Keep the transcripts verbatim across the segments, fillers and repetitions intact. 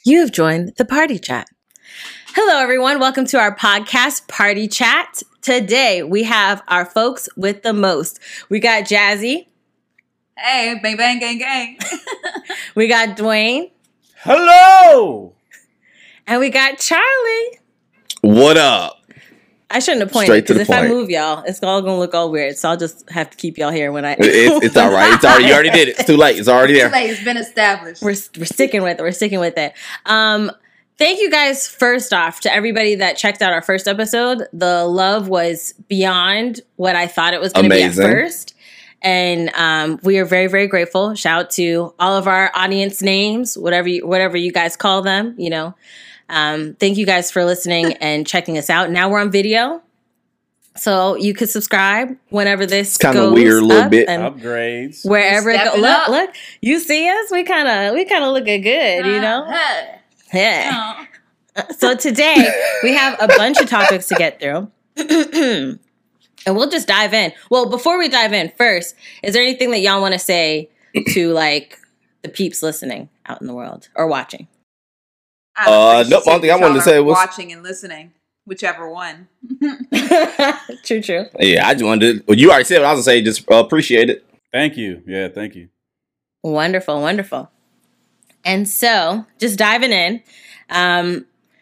You have joined the Party Chat. Hello, everyone. Welcome to our podcast, Party Chat. Today, we have our folks with the most. We got Jazzy. Hey, bang, bang, gang, gang. We got Dwayne. Hello. And we got Charlie. What up? I shouldn't have pointed because if point. I move y'all, it's all gonna look all weird. So I'll just have to keep y'all here when I. it's, it's all right. It's already. You already did it. It's too late. It's already there. It's too late. It's been established. We're we're sticking with it. We're sticking with it. Um, thank you guys. First off, to everybody that checked out our first episode, the love was beyond what I thought it was going to be at first. And um, we are very, very grateful. Shout out to all of our audience names, whatever you, whatever you guys call them, you know. Um, thank you guys for listening and checking us out. Now we're on video. So you could subscribe whenever this kind of weird a little bit. Upgrades. Wherever it goes. Look, up. look, you see us? We kind of we kind of looking good, you know? Uh-huh. Yeah. So today we have a bunch of topics to get through. And we'll just dive in. Well, before we dive in, first, is there anything that y'all want to say to like the peeps listening out in the world or watching? Uh, nope. One thing I wanted to say was watching and listening, whichever one. True, true. Yeah, I just wanted to. Well, you already said what I was gonna say. Just uh, appreciate it. Thank you. Yeah, thank you. Wonderful, wonderful. And so, just diving in, um,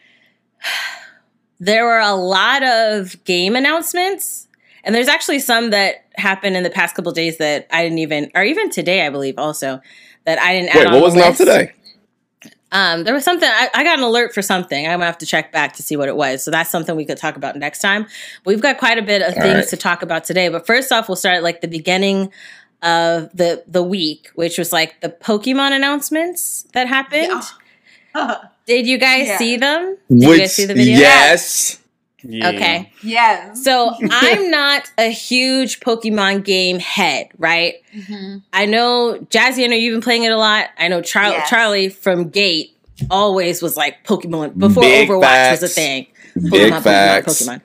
there were a lot of game announcements, and there's actually some that happened in the past couple of days that I didn't even, or even today, I believe, also that I didn't add Wait, on what the was list. out today? Um, there was something, I, I got an alert for something. I'm going to have to check back to see what it was. So that's something we could talk about next time. We've got quite a bit of All things right. to talk about today. But first off, we'll start at like the beginning of the, the week, which was like the Pokemon announcements that happened. Yeah. Did you guys Yeah. see them? Did Which, you guys see the video? Yes. Yeah. Okay. Yes. So I'm not a huge Pokemon game head, right? Mm-hmm. I know, Jazzy, I know you've been playing it a lot. I know Char- Yes. Charlie from Gate always was like Pokemon before Big Overwatch facts. was a thing. Pokemon, Big Pokemon, facts. Pokemon.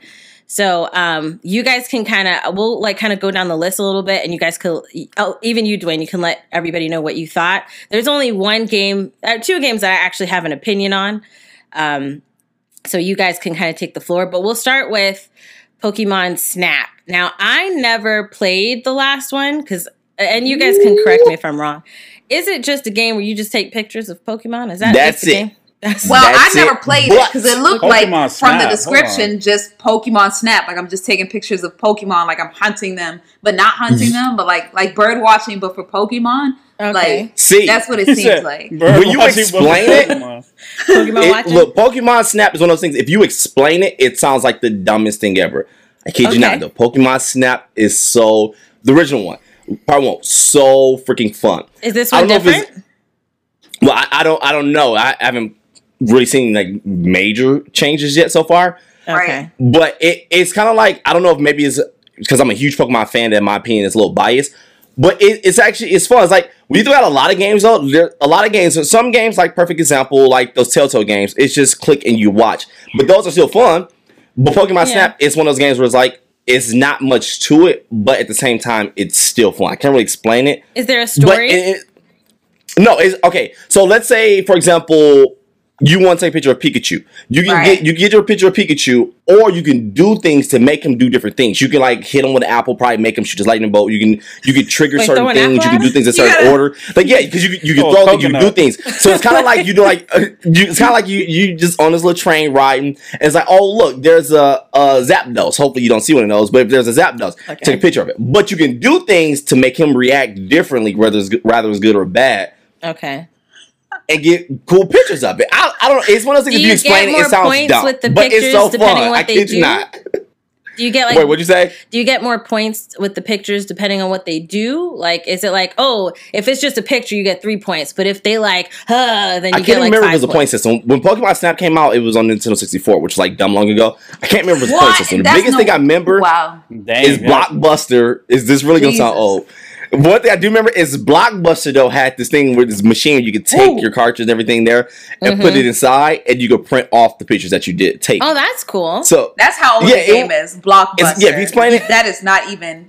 So um, you guys can kind of, we'll like kind of go down the list a little bit, and you guys could, oh, even you, Dwayne, you can let everybody know what you thought. There's only one game, uh, two games that I actually have an opinion on. Um, so you guys can kind of take the floor, but we'll start with Pokemon Snap. Now, I never played the last one because, and you guys can correct me if I'm wrong. Is it just a game where you just take pictures of Pokemon? Is that That's just the it. game? That's well, That's I never it. played But- it because it looked Pokemon like Snap, from the hold description, on. just Pokemon Snap. Like I'm just taking pictures of Pokemon, like I'm hunting them, but not hunting them, but like like bird watching, but for Pokemon. Okay. Like See, that's what it He seems said, like. "Bird When you watching explain before it- Pokemon." Pokemon It- watching? look, Pokemon Snap is one of those things. If you explain it, it sounds like the dumbest thing ever. I kid Okay. you not. Though Pokemon Snap is so the original one, part one, so freaking fun. Is this I one don't know if it's- different? Well, I, I don't. I don't know. I haven't really seen like major changes yet so far. Okay. But it, it's kind of like, I don't know if maybe it's because I'm a huge Pokemon fan that in my opinion is a little biased. But it, it's actually, it's fun. It's like, we do have a lot of games though. There a lot of games. Some games, like perfect example, like those Telltale games, it's just click and you watch. But those are still fun. But Pokemon Yeah. Snap, it's one of those games where it's like, it's not much to it, but at the same time, it's still fun. I can't really explain it. Is there a But story? it, it- no, it's okay. So let's say, for example, you want to take a picture of Pikachu. You can Right. get you can get your picture of Pikachu, or you can do things to make him do different things. You can like hit him with an apple, probably make him shoot his lightning bolt. You can you can trigger Wait, certain throw an things. apple You can at do him? things in You certain gotta- order. Like yeah, because you you can Oh, throw things, you can do coconut. things. So it's kind of like you do like uh, you, it's kind of like you you just on this little train riding, and it's like oh look, there's a, a Zapdos. Hopefully you don't see one of those, but if there's a Zapdos, Okay. take a picture of it. But you can do things to make him react differently, whether it's good, rather it's good or bad. Okay. And get cool pictures of it. I, I don't know. It's one of those things. Do If you you get explain it, more it sounds points dumb, with the but it's pictures so depending fun. on what I they kid do? you not. Do you get like Wait, what'd you say? do you get more points with the pictures depending on what they do? Like is it like, oh, if it's just a picture you get three points, but if they like uh then you I get can't like remember five if it was a point points. system. When Pokemon Snap came out, it was on Nintendo sixty-four, which was like dumb long ago. I can't remember if it was a point What? system. The That's biggest no- thing I remember Wow. Dang, is yeah. Blockbuster. Is this really gonna sound Jesus. old? One thing I do remember is Blockbuster though had this thing where this machine you could take Ooh. your cartridge and everything there and Mhm. put it inside, and you could print off the pictures that you did take. Oh, that's cool. So That's how old Yeah, the game it- is. Blockbuster. it's- yeah, if you explain it- that is not even.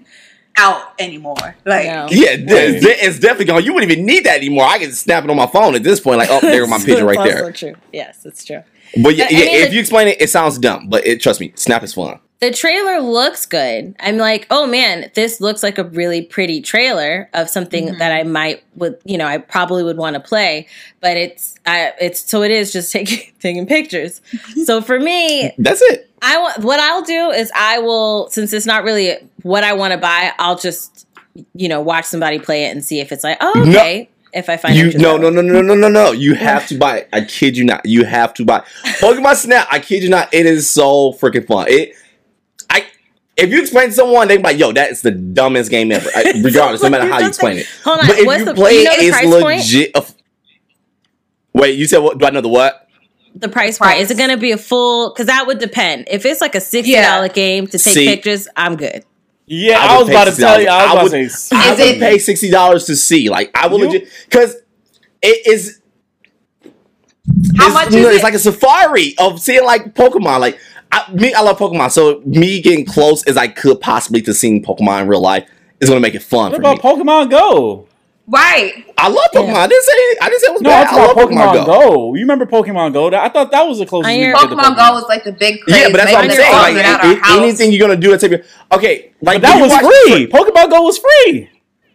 out anymore. Like, No. Yeah, it's, it's definitely gone. You wouldn't even need that anymore. I can snap it on my phone at this point. Like, oh, there's my picture right That's there. also true. Yes, it's true. But yeah, But, I yeah mean, if the- you explain it, it sounds dumb. But it, trust me, Snap is fun. The trailer looks good. I'm like, oh man, this looks like a really pretty trailer of something Mm-hmm. that I might would, you know, I probably would want to play. But it's, I, it's so it is just taking taking pictures. So for me, That's it. I want what I'll do is I will, since it's not really what I want to buy, I'll just, you know, watch somebody play it and see if it's like, oh, No. okay. If I find You interest no in no it. no no no no no. You have to buy it. I kid you not. You have to buy it. Pokemon Snap. I kid you not. It is so freaking fun. It. I. If you explain to someone, they be like, "Yo, that is the dumbest game ever." I, regardless, no matter how you explain it. Hold on. But if What's you the, play you know it, the it's price point? legit. a f- Wait, you said what? Do I know the what? The price, Price. point. Is it going to be a full? Because that would depend. If it's like a sixty dollar Yeah. game to take See. pictures, I'm good. Yeah, I I, would was pay about to sixty dollars. tell you. I was I about would- to say. I Is would it- pay sixty dollars to see. Like I will You- legit because it is. How it's, much you is know, it? It's like a safari of seeing like Pokemon. Like I, me, I love Pokemon. So me getting close as I could possibly to seeing Pokemon in real life is going to make it fun What for me. about Pokemon Go? right. I love Pokemon. Yeah. I didn't say I didn't say it was No, bad. I'm I love talking about Pokemon, Pokemon Go. Go. You remember Pokemon Go? I thought that was the closest I we hear- could get to Pokemon Go was like the big craze. Yeah, but that's what I'm making saying. us all Like get out a- our house. anything you're gonna do, it's take. Okay, like But that when was you watch- free. Pokemon Go was free.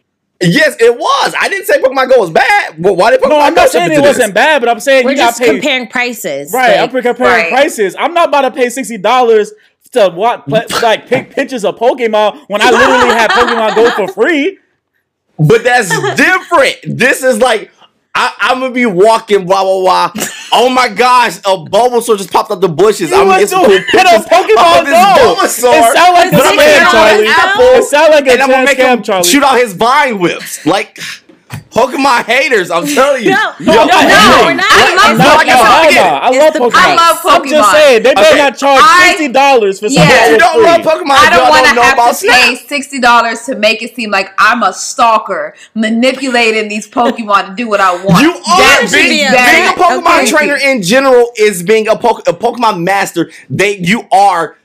Yes, it was. I didn't say Pokemon Go was bad. Well, why did Pokemon No, I'm Go not step saying into it this? wasn't bad, but I'm saying We're you got just paid. comparing prices. Right, Like, I'm comparing Right. prices. I'm not about to pay sixty dollars to what like pick pictures of Pokemon when I literally had Pokemon Go for free. But that's different. This is like I, I'm gonna be walking, blah blah blah. Oh my gosh, a Bulbasaur just popped up the bushes. You I'm was gonna get some doing cool it on pictures Pokemon of this Go. Bulbasaur. It sound like a but I'm gonna scam, get Charlie. an apple, It sound like a and I'm gonna jazz make scam, him Charlie. shoot out his vine whips. Like Pokemon haters, I'm telling you. No, Yo, no, hey, we're not. I love No, like no, I said, hold again, on. I It's love the Pokemon. price. I love I'm Pokemon. just saying they better Okay. not charge I- sixty dollars for something Yeah. that You was don't free. love Pokemon. I y'all don't want know to have about to Snap. pay sixty dollars to make it seem like I'm a stalker manipulating these Pokemon to do what I want. You are That should being, be is a- being a bad. Pokemon Okay. trainer in general is being a, Poke, a Pokemon master. They you are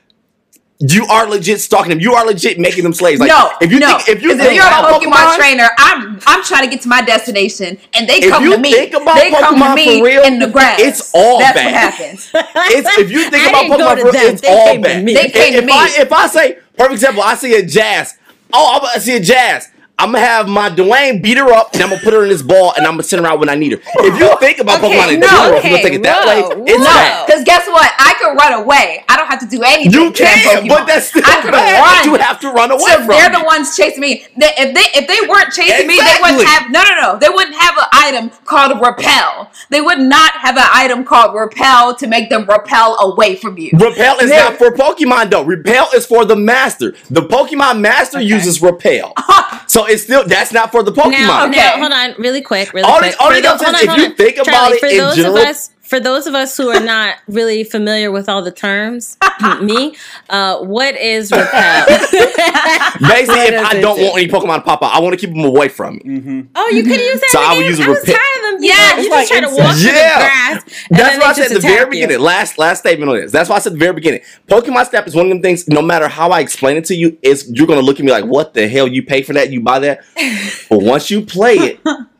you are legit stalking them. You are legit making them slaves. Like no, if you no. think if you 'Cause think you're a about Pokemon, Pokemon, trainer, I'm I'm trying to get to my destination, and they If come you to me. think about they come Pokemon to me for real, in the grass. it's all That's bad. what happens. it's if you think I about didn't go Pokemon to for real, them. it's They all came to bad. me. They came if, to me. I if I say perfect example, I see a Jazz. Oh, I'm gonna see a Jazz. I'm gonna have my Dwayne beat her up, and I'm gonna put her in this ball, and I'm gonna send her out when I need her. If you think about Okay, Pokemon in no, general, if you okay, take it that whoa, way, it's whoa. bad. Because guess what? I can run away. I don't have to do anything. You to that can, Pokemon. but that's still I can bad. run. You have to run away So from they're me. the ones chasing me. They, if they if they weren't chasing me, they Exactly. wouldn't have no no no. They wouldn't have an item called repel. They would not have an item called repel to make them repel away from you. Repel is They're- not for Pokemon though. Repel is for the master. The Pokemon master uses repel. So it's still that's not for the Pokemon. Now, Okay. now, hold on, really quick, really All quick. it- all For it tho- does is hold on, if hold you on. think about Charlie, it for in those general- of us, for those of us who are not really familiar with all the terms, me, uh, what is repel? Basically, What if does I it don't do? want any Pokemon to pop out, I want to keep them away from me. Mm-hmm. Oh, you could use that. So in I the would game? use a I was repel. tired of them. Yeah, Yeah, you it's just like try to insect. walk through the Yeah. grass. And That's then what I they said at just the very attack you. beginning. Last last statement on this. That's why I said at the very beginning. Pokemon Snap is one of them things. No matter how I explain it to you, it's you're gonna look at me like, "What the hell? You pay for that? You buy that?" But once you play it,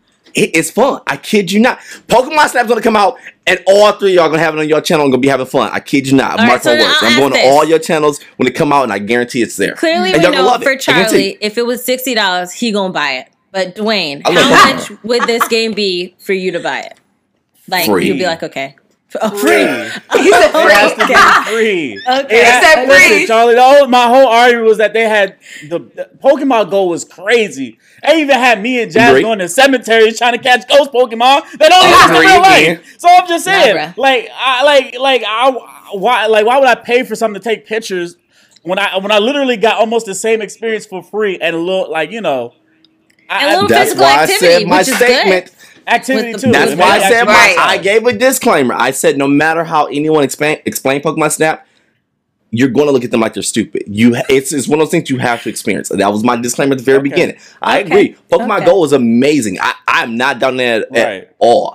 it is fun. I kid you not. Pokemon Snap's gonna come out, and all three of y'all gonna have it on your channel and gonna be having fun. I kid you not. All Mark right, so my words. I'll I'm going ask to this. all your channels when it come out, and I guarantee it's there. Clearly, And we y'all gonna know love it. for I guarantee Charlie, it. if it was sixty dollars, he gonna buy it. But Dwayne, I how love much Pokemon. would this game be for you to buy it? Like Free. you'd be like, okay, oh, Free. free. He said It has to free. be free. Okay. It ha- said listen, free. Charlie. The whole, my whole argument was that they had the, the Pokemon Go was crazy. They even had me and Jazz Agree. going to cemeteries trying to catch ghost Pokemon that don't I exist in agree real again. life. So I'm just saying, Nah, bruh. like, I like, like, I why, like, why would I pay for something to take pictures when I when I literally got almost the same experience for free and a little, like, you know, And a I, little I, That's physical why I activity, said my which is statement. good. activity with the- too. That's It why I made said my, Right. I gave a disclaimer. I said no matter how anyone explain explain Pokemon Snap, you're going to look at them like they're stupid. You, it's, it's one of those things you have to experience. That was my disclaimer at the very Okay. beginning. I Okay. agree. Pokemon Okay. Go is amazing. I, I'm not down there at Right. all.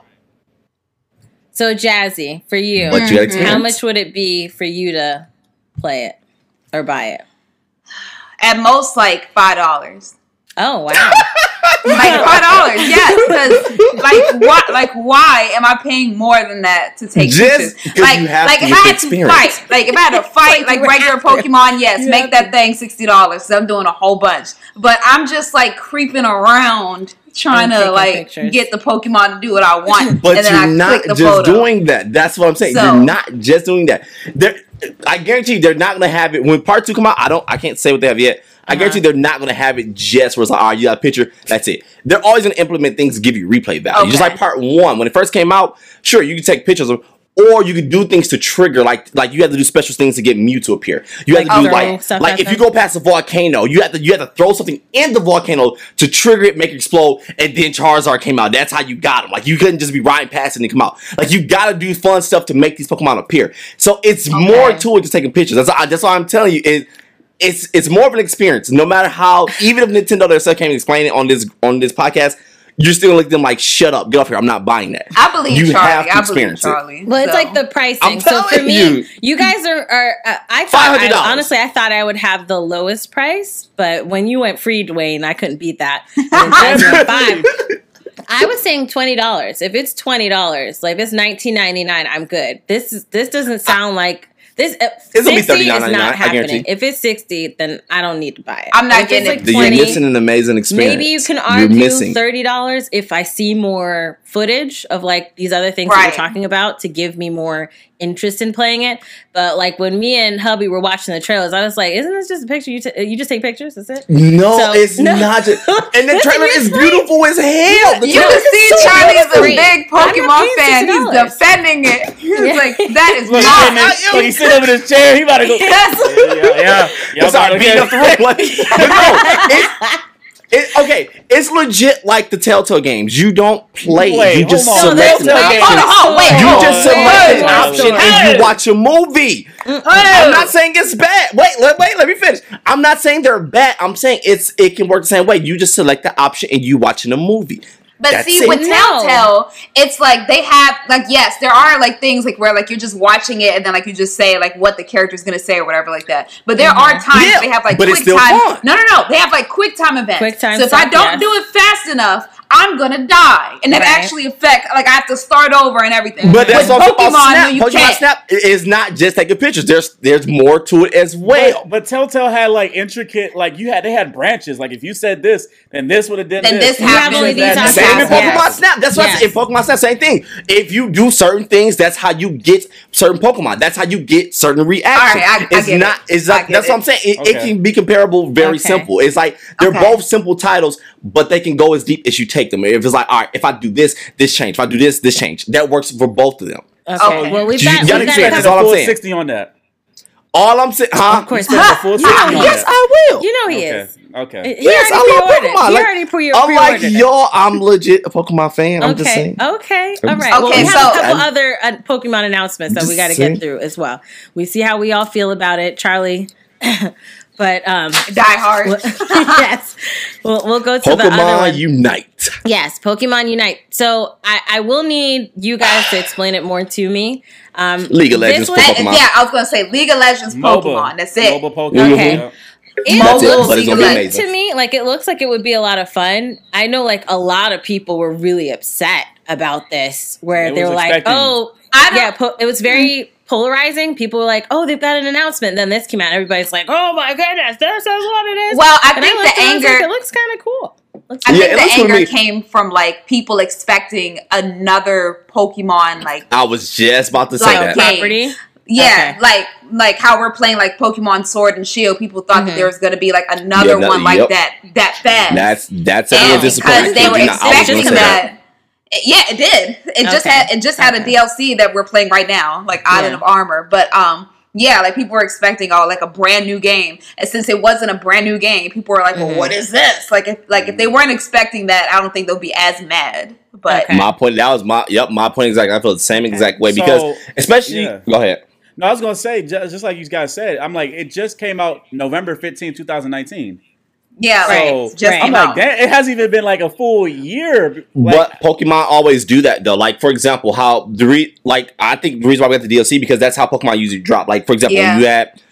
So Jazzy, for you, But you gotta experience. how much would it be for you to play it or buy it? At most, like five dollars. Oh wow. Like five dollars, yes. Because like what? Like why am I paying more than that to take Just pictures? 'cause Like, you have like to if get I the had to experience. fight, like if I had to fight Like, like you regular have to. Pokemon, yes, You make have that thing sixty dollars. So I'm doing a whole bunch, but I'm just like creeping around trying And to taking like pictures. get the Pokemon to do what I want. But and then you're I not click the just photo. doing that. That's what I'm saying. So- you're not just doing that. They're, I guarantee you, they're not gonna have it when part two come out. I don't. I can't say what they have yet. I Uh-huh. guarantee you they're not gonna have it just where it's like, all right, you got a picture. That's it. They're always gonna implement things to give you replay value. Just Okay. like part one when it first came out. Sure, you can take pictures of. Or you could do things to trigger, like like you have to do special things to get Mew to appear. You have Like to do throwing like stuff like at if you them? go past a volcano, you have to you have to throw something in the volcano to trigger it, make it explode, and then Charizard came out. That's how you got him. Like you couldn't just be riding past it and come out. Like you got to do fun stuff to make these Pokemon appear. So it's more to it just taking pictures. That's that's why I'm telling you. It, it's it's more of an experience. No matter how, even if Nintendo themselves can't explain it on this on this podcast, you're still gonna look at them like, shut up, get off here. I'm not buying that. I believe You Charlie. have to I believe experience it. Charlie. Well, it's So- like the pricing. I'm So for telling me, you. you, guys are, are uh, I thought, five hundred dollars. I, honestly, I thought I would have the lowest price, but when you went free, Dwayne, I couldn't beat that. And then Chaz went five. I was saying twenty dollars. If it's twenty dollars, like if it's nineteen ninety-nine, I'm good. This is this doesn't sound like this. Uh, It's gonna be sixty is thirty-nine ninety-nine, not I happening. guarantee. If it's sixty, then I don't need to buy it. I'm not If it's getting it. You're twenty, missing an amazing experience. maybe you can You're argue missing. thirty dollars if I see more footage of like these other things that Right. we're talking about to give me more interest in playing it. But like when me and hubby were watching the trailers, I was like, "Isn't this just a picture? You t- you just take pictures? That's it." No, So- it's No. not. Just, and the Listen, trailer you're is right. beautiful as hell. The You trailer can is see so Charlie is a great. big I'm not Pokemon paying fan. He's sixty dollars. defending it. He's Yeah. like, that is Look, not. and then, look, he's sitting over in his chair. He about to go. Yes. Yeah, yeah. Y'all It's about like to beating get- up the room. Like, but no, it's, it, okay, it's legit like the Telltale games. You don't play. Wait, you just hold on. select an Telltale option. games. Hold on, hold on, wait, You hold just on. select Wait, an wait, option wait. and you watch a movie. I'm not saying it's bad. Wait, let, wait, let me finish. I'm not saying they're bad. I'm saying it's it can work the same way. You just select the option and you watching a movie. But That's see, it. with No. Telltale, it's like they have like yes, there are like things like where like you're just watching it and then like you just say like what the character's gonna say or whatever like that. But there are times Yeah, they have like but it's quick still time. fun. No, no, no. They have like quick time events. Quick time So if I stuff, don't yes. do it fast enough, I'm gonna die, and that Right. actually affect like I have to start over and everything. But that's with also Pokemon, about no, Snap. you Pokemon can't. Snap is not just taking pictures. There's there's more to it as well. But, but Telltale had like intricate, like you had, they had branches. Like if you said this, then this would have done Then this. this happened. only these That- options. Same in Yes. Pokemon Snap. That's what I Yes. said. In Pokemon Snap, same thing. If you do certain things, that's how you get certain Pokemon. That's how you get certain reactions. All right, I- I it's get not. it. It's I like get that's it. what I'm saying. It, it Okay. can be comparable. Very Okay. simple. It's like they're Okay. both simple titles, but they can go as deep as you take them. If it's like, all right, if I do this, this change. If I do this, this change. That works for both of them. Okay. Okay. Well, we've You- got, you gotta we've got experience a this. couple- all I'm full saying. sixty on that. All I'm saying, huh? Of course, Spend the full sixty on Yes, that. I will. you know he Okay. is. Okay. He Yes, already I love pre-ordered. Pokemon. He Like, already pre- Unlike pre-ordered it. y'all, I'm legit a Pokemon fan. I'm just Okay. saying. Okay. All I'm right. just- Well, Okay, we have so- a couple I'm- other uh, Pokemon announcements that we Just got to saying. get through as well. We see how we all feel about it, Charlie. But um, Die hard. we'll- yes, we'll we'll go to the other Pokemon one. Unite. Yes, Pokemon Unite. So I, I will need you guys to explain it more to me. Um, League of this Legends was- Uh, Pokemon. yeah, I was gonna say League of Legends Pokemon. That's it. Mobile Pokemon. Okay. Yeah. It That's it, looks but it's gonna be good amazing. to me. Like it looks like it would be a lot of fun. I know, like a lot of people were really upset about this, where It they was were like, expecting- "Oh, I don't- yeah." Po- it was very polarizing. People were like, "Oh, they've got an announcement." Then this came out. Everybody's like, "Oh my goodness, this is what it is." Well, I And think looked the and I was anger. like, it looks kind of cool. Looks I Yeah, think it the looks good to anger me. came from like people expecting another Pokemon like I was just about to say Like, that. game. property. yeah, Okay. like like how we're playing like Pokemon Sword and Shield. People thought Mhm. that there was gonna be like another Yeah, no, one like yep. that that fast. That's that's and everyone's disappointed. because they were You know, I was expecting gonna say that. It- yeah, it did. It just Okay. had it just had Okay. a D L C that we're playing right now, like Island Yeah. of Armor. But um, yeah, like people were expecting oh like a brand new game, and since it wasn't a brand new game, people were like, well, Mhm. what is this? Like if like if they weren't expecting that, I don't think they'll be as mad. But Okay. My point. That was my. Yep. My point exactly. I feel the same exact way So, because, especially. yeah. Go ahead. No, I was gonna say just, just like you guys said. I'm like, it just came out November fifteenth, twenty nineteen. yeah, Right. like, So just Right. I'm came like, out. that it hasn't even been like a full year. Like, But Pokemon always do that though. Like for example, how the re- like I think the reason why we got the D L C because that's how Pokemon usually drop. Like for example, Yeah. you had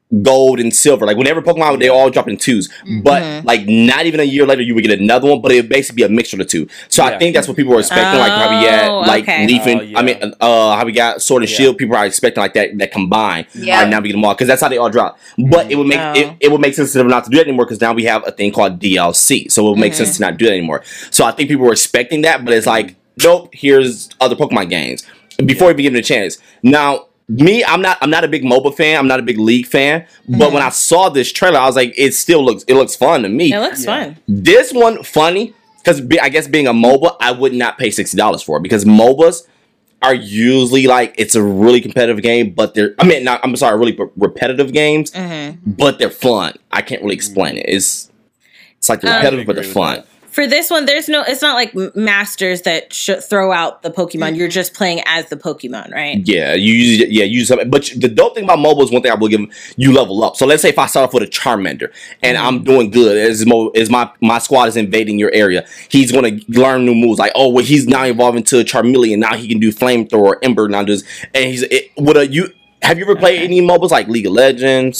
gold and silver. Like whenever Pokemon, they all drop in twos. Mm-hmm. But like not even a year later, you would get another one. But it would basically be a mixture of the two. So yeah. I think that's what people were expecting. Oh, like how we had like okay. Leaf and oh, yeah. I mean, uh, how we got Sword and yeah. Shield. People are expecting like that that combined. Yeah. Uh, now we get them all because that's how they all drop. But it would make oh. it, it would make sense to them not to do that anymore because now we have a thing called D L C. So it would make mm-hmm. sense to not do that anymore. So I think people were expecting that, but it's like nope. Here's other Pokemon games before we give them a chance. Now. Me, I'm not. I'm not a big MOBA fan. I'm not a big League fan. Mm-hmm. But when I saw this trailer, I was like, it still looks. It looks fun to me. It looks yeah. fun. This one funny because I guess being a MOBA, I would not pay sixty dollars for it because MOBAs are usually like it's a really competitive game, but they're. I mean, not. I'm sorry, really repetitive games, mm-hmm. but they're fun. I can't really explain it. It's it's like they're repetitive, um, but they're fun. For this one, there's no. It's not like masters that sh- throw out the Pokemon. Mm-hmm. You're just playing as the Pokemon, right? Yeah, you use yeah you use something. But the dope thing about mobile is one thing I will give them. You level up. So let's say if I start off with a Charmander and mm-hmm. I'm doing good, as mo- as my my squad is invading your area, he's going to learn new moves. Like oh, well, he's now evolving to Charmeleon. Now he can do Flamethrower, Ember. Now does and he's it, with a you. Have you ever played okay. any mobiles like League of Legends,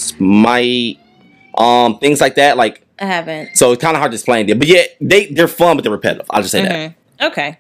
Smite, um, things like that? Like. I haven't. So it's kind of hard to explain it. But yeah, they, they're fun, but they're repetitive. I'll just say mm-hmm. that. Okay.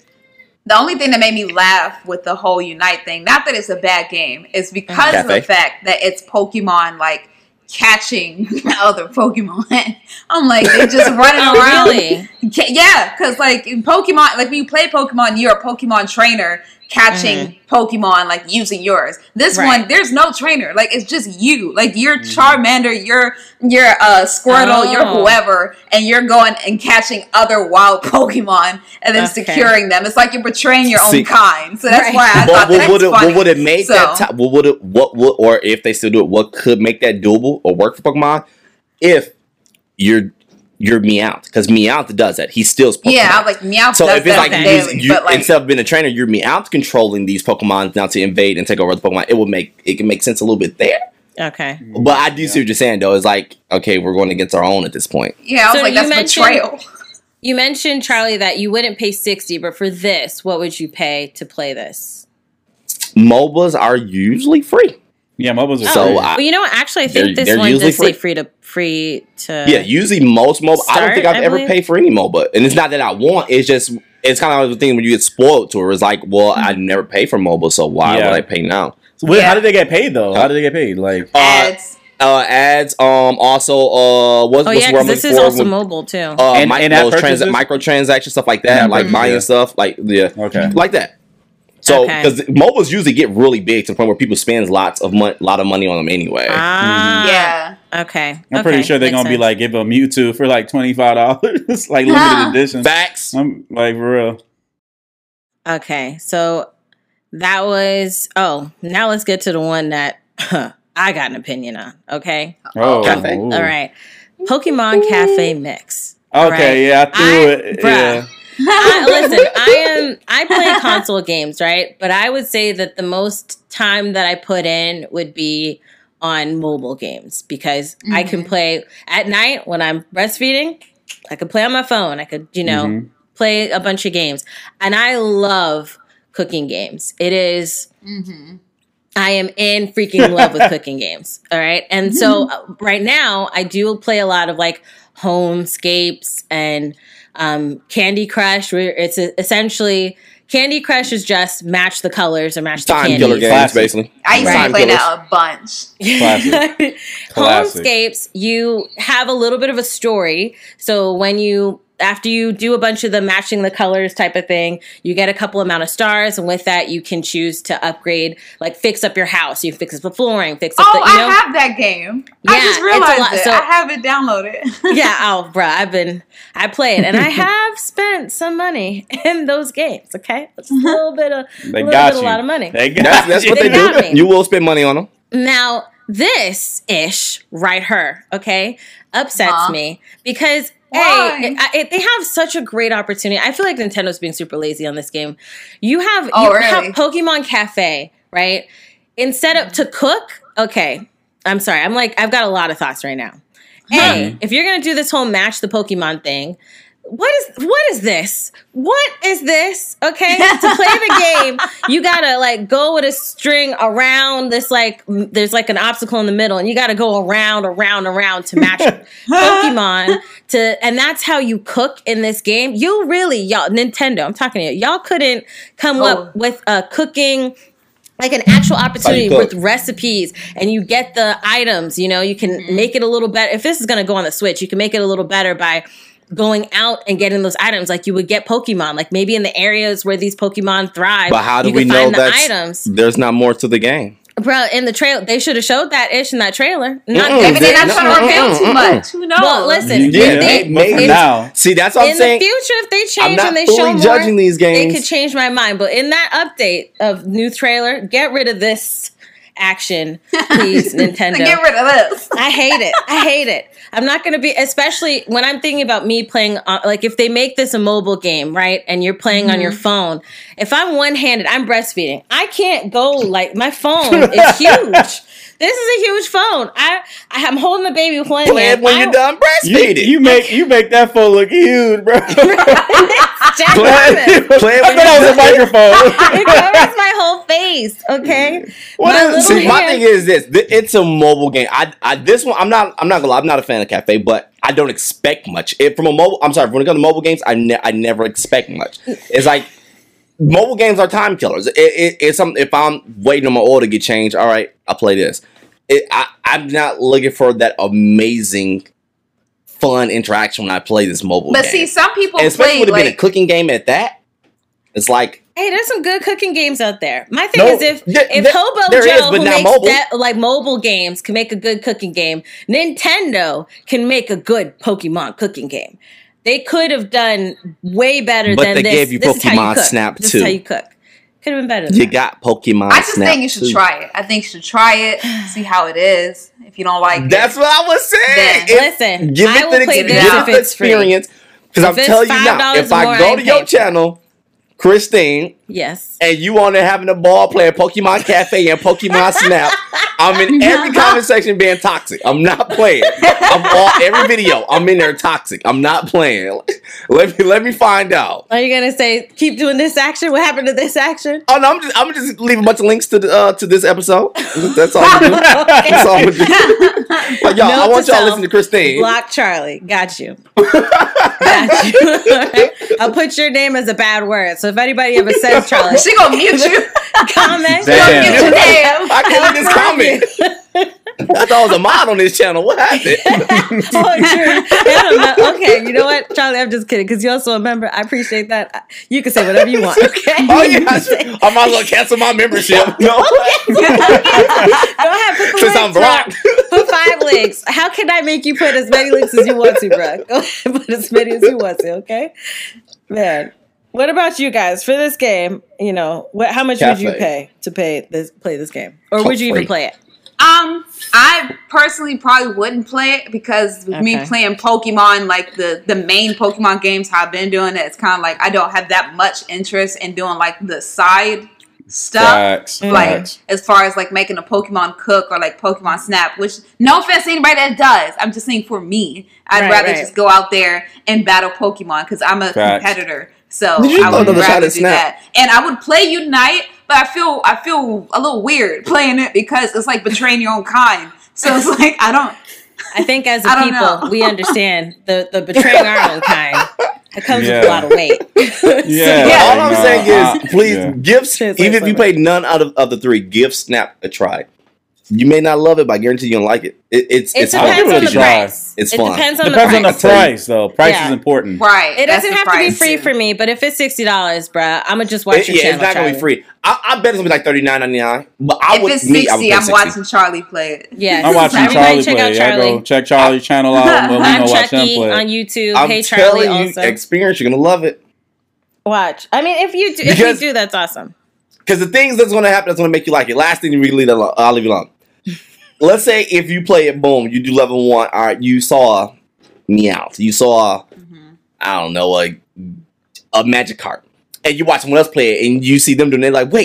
The only thing that made me laugh with the whole Unite thing, not that it's a bad game, is because mm-hmm. of the fact that it's Pokemon, like, catching other Pokemon. I'm like, they're just running oh, around. Really? Yeah, because, like, in Pokemon, like, when you play Pokemon, you're a Pokemon trainer catching mm-hmm. Pokemon, like, using yours. This right. one, there's no trainer. Like, it's just you. Like, you're mm-hmm. Charmander, you're, you're uh, Squirtle, oh. you're whoever, and you're going and catching other wild Pokemon and then okay. securing them. It's like you're betraying your See, own kind. So that's right. why I but, thought but that's would it, funny. What would it make so, that time? What would it, what would, or if they still do it, what could make that doable or work for Pokemon? If you're You're Meowth, because Meowth does that. He steals Pokemon. Yeah, I like Meowth so does if it's that like, daily, you, but like instead of being a trainer, you're Meowth controlling these Pokemon now to invade and take over the Pokemon. It would make it can make sense a little bit there. Okay, but I do yeah. see what you're saying though. It's like okay, we're going against our own at this point. Yeah, I was so like, that's betrayal. You mentioned Charlie that you wouldn't pay sixty, but for this, what would you pay to play this? MOBAs are usually free. Yeah, MOBAs are so free. I, well, you know what? Actually, I think this one does say free to free to. Yeah, usually most MOBA. Start, I don't think I've I ever paid for any MOBA, and it's not that I want. It's just it's kind of like the thing when you get spoiled to it. It's like, well, I never pay for MOBA, so why yeah. would I pay now? So wait, yeah. how did they get paid though? How did they get paid? Like uh, ads. Uh, ads. Um. Also, uh, what's oh what's yeah, because this is also when, mobile too. Uh, and, mi- and those trans- microtransactions, stuff like that, mm-hmm. like buying yeah. stuff, like yeah, okay, like that. So, because okay. MOBAs usually get really big to the point where people spend lots of money, lot of money on them anyway. Ah, mm-hmm. yeah. Okay. I'm okay. pretty sure they're gonna sense. be like give a Mewtwo for like twenty five dollars, like limited edition. Facts. I'm like for real. Okay, so that was. Oh, now let's get to the one that huh, I got an opinion on. Okay. Oh. Cafe. All right. Pokemon Cafe Mix. Okay. Right? Yeah, I threw I, it. Bruh, Yeah. I, listen, I am. I play console games, right? But I would say that the most time that I put in would be on mobile games because mm-hmm. I can play at night when I'm breastfeeding. I could play on my phone. I could, you know, mm-hmm. play a bunch of games, and I love cooking games. It is. Mm-hmm. I am in freaking love with cooking games. All right, and mm-hmm. so uh, right now I do play a lot of like Homescapes and. Um, Candy Crush, where it's a, essentially Candy Crush is just match the colors or match the time candies. killer games, Classic. basically. I used right. to play that a bunch. Classic. Classic. Homescapes, you have a little bit of a story. So when you after you do a bunch of the matching the colors type of thing, you get a couple amount of stars, and with that, you can choose to upgrade, like fix up your house. You fix up the flooring, fix up. Oh, the, you know? I have that game. Yeah, I just realized lot, it. so, I have it downloaded. yeah, oh, bruh, I've been, I played, and I have spent some money in those games. Okay, it's a little bit of, they a little got bit, you. a lot of money. They got that's, that's what they, they, they do. You will spend money on them. Now, this ish right her, okay, upsets uh-huh. me because. Why? Hey, it, it, they have such a great opportunity. I feel like Nintendo's being super lazy on this game. You have oh, you really? have Pokemon Cafe, right? Instead of to cook, okay. I'm sorry. I'm like I've got a lot of thoughts right now. Hey, if you're gonna do this whole match the Pokemon thing, what is what is this? What is this? Okay, to play the game, you gotta like go with a string around this. Like, m- there's like an obstacle in the middle, and you gotta go around, around, around to match Pokemon. To and that's how you cook in this game. You really, y'all, Nintendo. I'm talking to you. Y'all couldn't come Oh. up with a cooking. Like an actual opportunity cook. with recipes, and you get the items. You know, you can Mm-hmm. make it a little better. If this is going to go on the Switch, you can make it a little better by going out and getting those items, like you would get Pokemon. Like maybe in the areas where these Pokemon thrive, But how do you we can know find the that items? there's not more to the game? Bro, in the trail, they should have showed that ish in that trailer. Not Mm-mm. Maybe they're not No, trying to reveal mm-mm, too mm-mm. much. Who knows? Well, listen, Yeah, if they, they- maybe. in, now. See, that's what I'm in the saying. future, if they I'm change not and they fully show more, judging these they games. could change my mind. But in that update of new trailer, get rid of this action, please, Nintendo. Get rid of this. I hate it. I hate it. I'm not going to be, especially when I'm thinking about me playing, on, like if they make this a mobile game, right? And you're playing on your phone. If I'm one handed, I'm breastfeeding. I can't go like, my phone is huge. This is a huge phone. I, I I'm holding the baby with one Play it hand. when I- you're done You, breastfeeding. you make you make that phone look huge, bro. Jack Play Rabbit. it, play it I when thought I was a you're done. microphone. It covers my whole face. Okay. What My is- little see, my hand- thing is this: th- it's a mobile game. I, I, this one, I'm not, I'm not gonna lie, I'm not a fan of Cafe, but I don't expect much. It from a mobile. I'm sorry, when it comes to mobile games, I, ne- I never expect much. It's like mobile games are time killers. It, it, it's something. If I'm waiting on my oil to get changed, all right, I'll play this. It, I, I'm not looking for that amazing, fun interaction when I play this mobile But game. see, some people and especially play with it being a like cooking game at that. It's like Hey, there's some good cooking games out there. My thing No, is if there- if there- Hobo there is, Joe, but who not makes mobile. that, like mobile games, can make a good cooking game, Nintendo can make a good Pokemon cooking game. They could have done way better But than they this. gave you this is how Pokemon cook. Snap this too. is how you cook. Could have been better. Than you that. got Pokemon. I just Snap think you should too. try it. I think you should try it, see how it is. If you don't like That's it, what I was saying. Then- If- Listen, give I it will the, play give this it if the it's free. experience. Because I'm If it's telling you five now, dollars if or I more, I go ain't to your paying for it. channel, Christine, Yes. and you on there having a ball playing Pokemon Cafe and Pokemon Snap, I'm in every comment section being toxic. I'm not playing. I'm all every video. I'm in there toxic. I'm not playing. Let me let me find out. Are you gonna say keep doing this action? What happened to this action? Oh no, I'm just I'm gonna just leave a bunch of links to the uh, to this episode. That's all I'm gonna do. That's all I'm gonna do. But y'all, I Note want to y'all to self, listen to Christine. Block Charlie. Got you. Got you. I'll put your name as a bad word. So if anybody ever says Charlie, she gonna mute you. comment. Damn. Get your name. I can't even comment. I thought I was a mod on this channel. What happened? Oh, true. I don't know. Okay, you know what, Charlie? I'm just kidding because you're also a member. I appreciate that. You can say whatever you want. Okay. Oh yeah, I, should, I might as well cancel my membership. No, Go ahead. Put the since links I'm blocked. up. Put five links. How can I make you put as many links as you want to, bro? Go ahead, put as many as you want to. Okay, man. What about you guys for this game? You know, what? How much would you Cafe. pay to pay this play this game, or would you even Free. play it? Um, I personally probably wouldn't play it because with me Okay. playing Pokemon, like the the main Pokemon games, how I've been doing it, it's kind of like I don't have that much interest in doing like the side stuff. Facts. Like Facts. as far as like making a Pokemon cook or like Pokemon Snap, which no offense to anybody that does, I'm just saying for me, I'd Right, rather right. just go out there and battle Pokemon because I'm a Facts. competitor. So Did you I throw would another shot rather at do Snap? that, and I would play Unite, but I feel I feel a little weird playing it because it's like betraying your own kind. So it's like I don't. I think as a I don't people, know. we understand the the betraying our own kind. It comes with Yeah. a lot of weight. Yeah. Yeah. All I'm No, saying I- is, please yeah. give. Translate Even if you flavor. played none out of, of the three, give Snap a try. You may not love it, but I guarantee you don't like it. it it's It it's I'll depends give it on a the try. price. It's it fun. depends on Depends the on the price. price, though. Price Yeah. is important. Right. It that's doesn't the have to be price, free too. for me, but if it's sixty dollars, bruh, I'm gonna just watch It- your yeah, channel. it's not gonna be Charlie. free. I, I bet it's gonna be like thirty nine ninety nine. But I If would it's me, I would sixty, pay I'm sixty. watching Charlie play it. Yes. I'm watching Everybody Charlie check play. out Yeah, Charlie. go check Charlie's channel out. Well, we I'm gonna watch him Chucky play. on YouTube. I'm Hey Charlie, telling you, also experience. You're gonna love it. watch. I mean, if you do, if Because- you do, that's awesome. Because the things that's going to happen that's going to make you like it. Last thing we can leave it alone. I'll leave it alone. Let's say if you play it, boom, you do level one. All right, you saw Meowth. You saw, I don't know, a, a Magikarp. And you watch someone else play it and you see them doing it. Like, wait,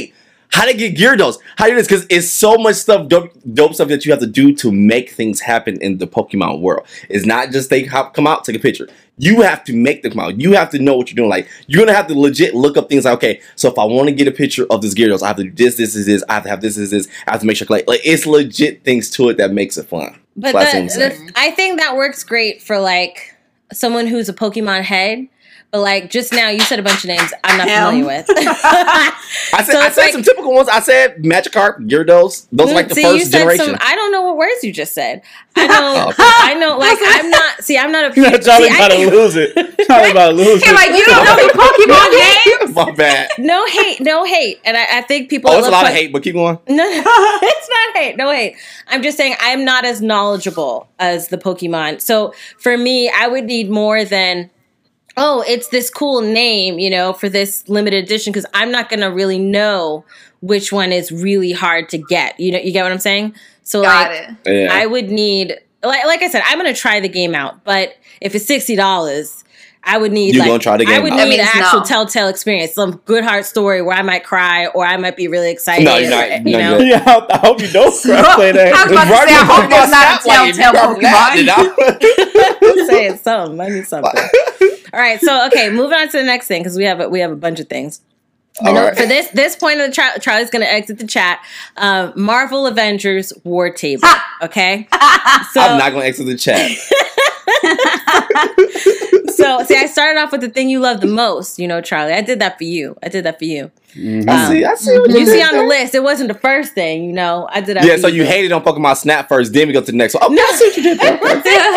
how to get Gyarados, how to do this, because it's so much stuff, dope, dope stuff that you have to do to make things happen in the Pokemon world. It's not just they hop, come out, take a picture. You have to make them come out. You have to know what you're doing. Like, you're gonna have to legit look up things like, okay, so if I want to get a picture of this Gyarados, I have to do this, this, this, this. I have to have this, this, this. I have to make sure, like, like it's legit things to it that makes it fun. But So that's what the, I'm saying. the, I think that works great for like someone who's a Pokemon head. But like just now, you said a bunch of names I'm not Him. familiar with. I said, So I it's said like- some typical ones. I said Magikarp, Gyarados. Those are like the See, you first said generation. some. I don't know what words you just said. I know. Oh, okay. I know. Like I'm not. See, I'm not a. Charlie see, I about to think- lose it. Charlie about to lose Hey, it. like you don't know the Pokemon names? My bad. No hate, no hate, and I, I think people. Oh, it's a love lot of po- hate, but keep going. No, no, it's not hate. No hate. I'm just saying I'm not as knowledgeable as the Pokemon. So for me, I would need more than, oh, it's this cool name, you know, for this limited edition, because I'm not going to really know which one is really hard to get. You know, you get what I'm saying? So Got like, it. Yeah. I would need, like, like I said, I'm going to try the game out, but if it's sixty dollars, I would need You like gonna try the I game would out. need That an means actual no. telltale experience, some good heart story where I might cry or I might be really excited. No, you're not- or, no, you know. you're Yeah, I hope- I hope you don't try play that. I was about to Right say, I before hope there's my not a snap, like, telltale you got that, Pokemon. you know? I'm saying something. I need something. All right, so okay, moving on to the next thing because we have a, we have a bunch of things. I All know right. for this this point of the trial, Charlie's going to exit the chat. Um, Marvel Avengers War Table. Okay, so I'm not gonna exit the chat. so see, I started off with the thing you love the most. You know, Charlie, I did that for you. I did that for you. I see. I see. What You you see did on the there. list, it wasn't the first thing. You know, I did that. Yeah, for so you but- hated on Pokemon Snap first, then we go to the next one. Okay, I see what you did there.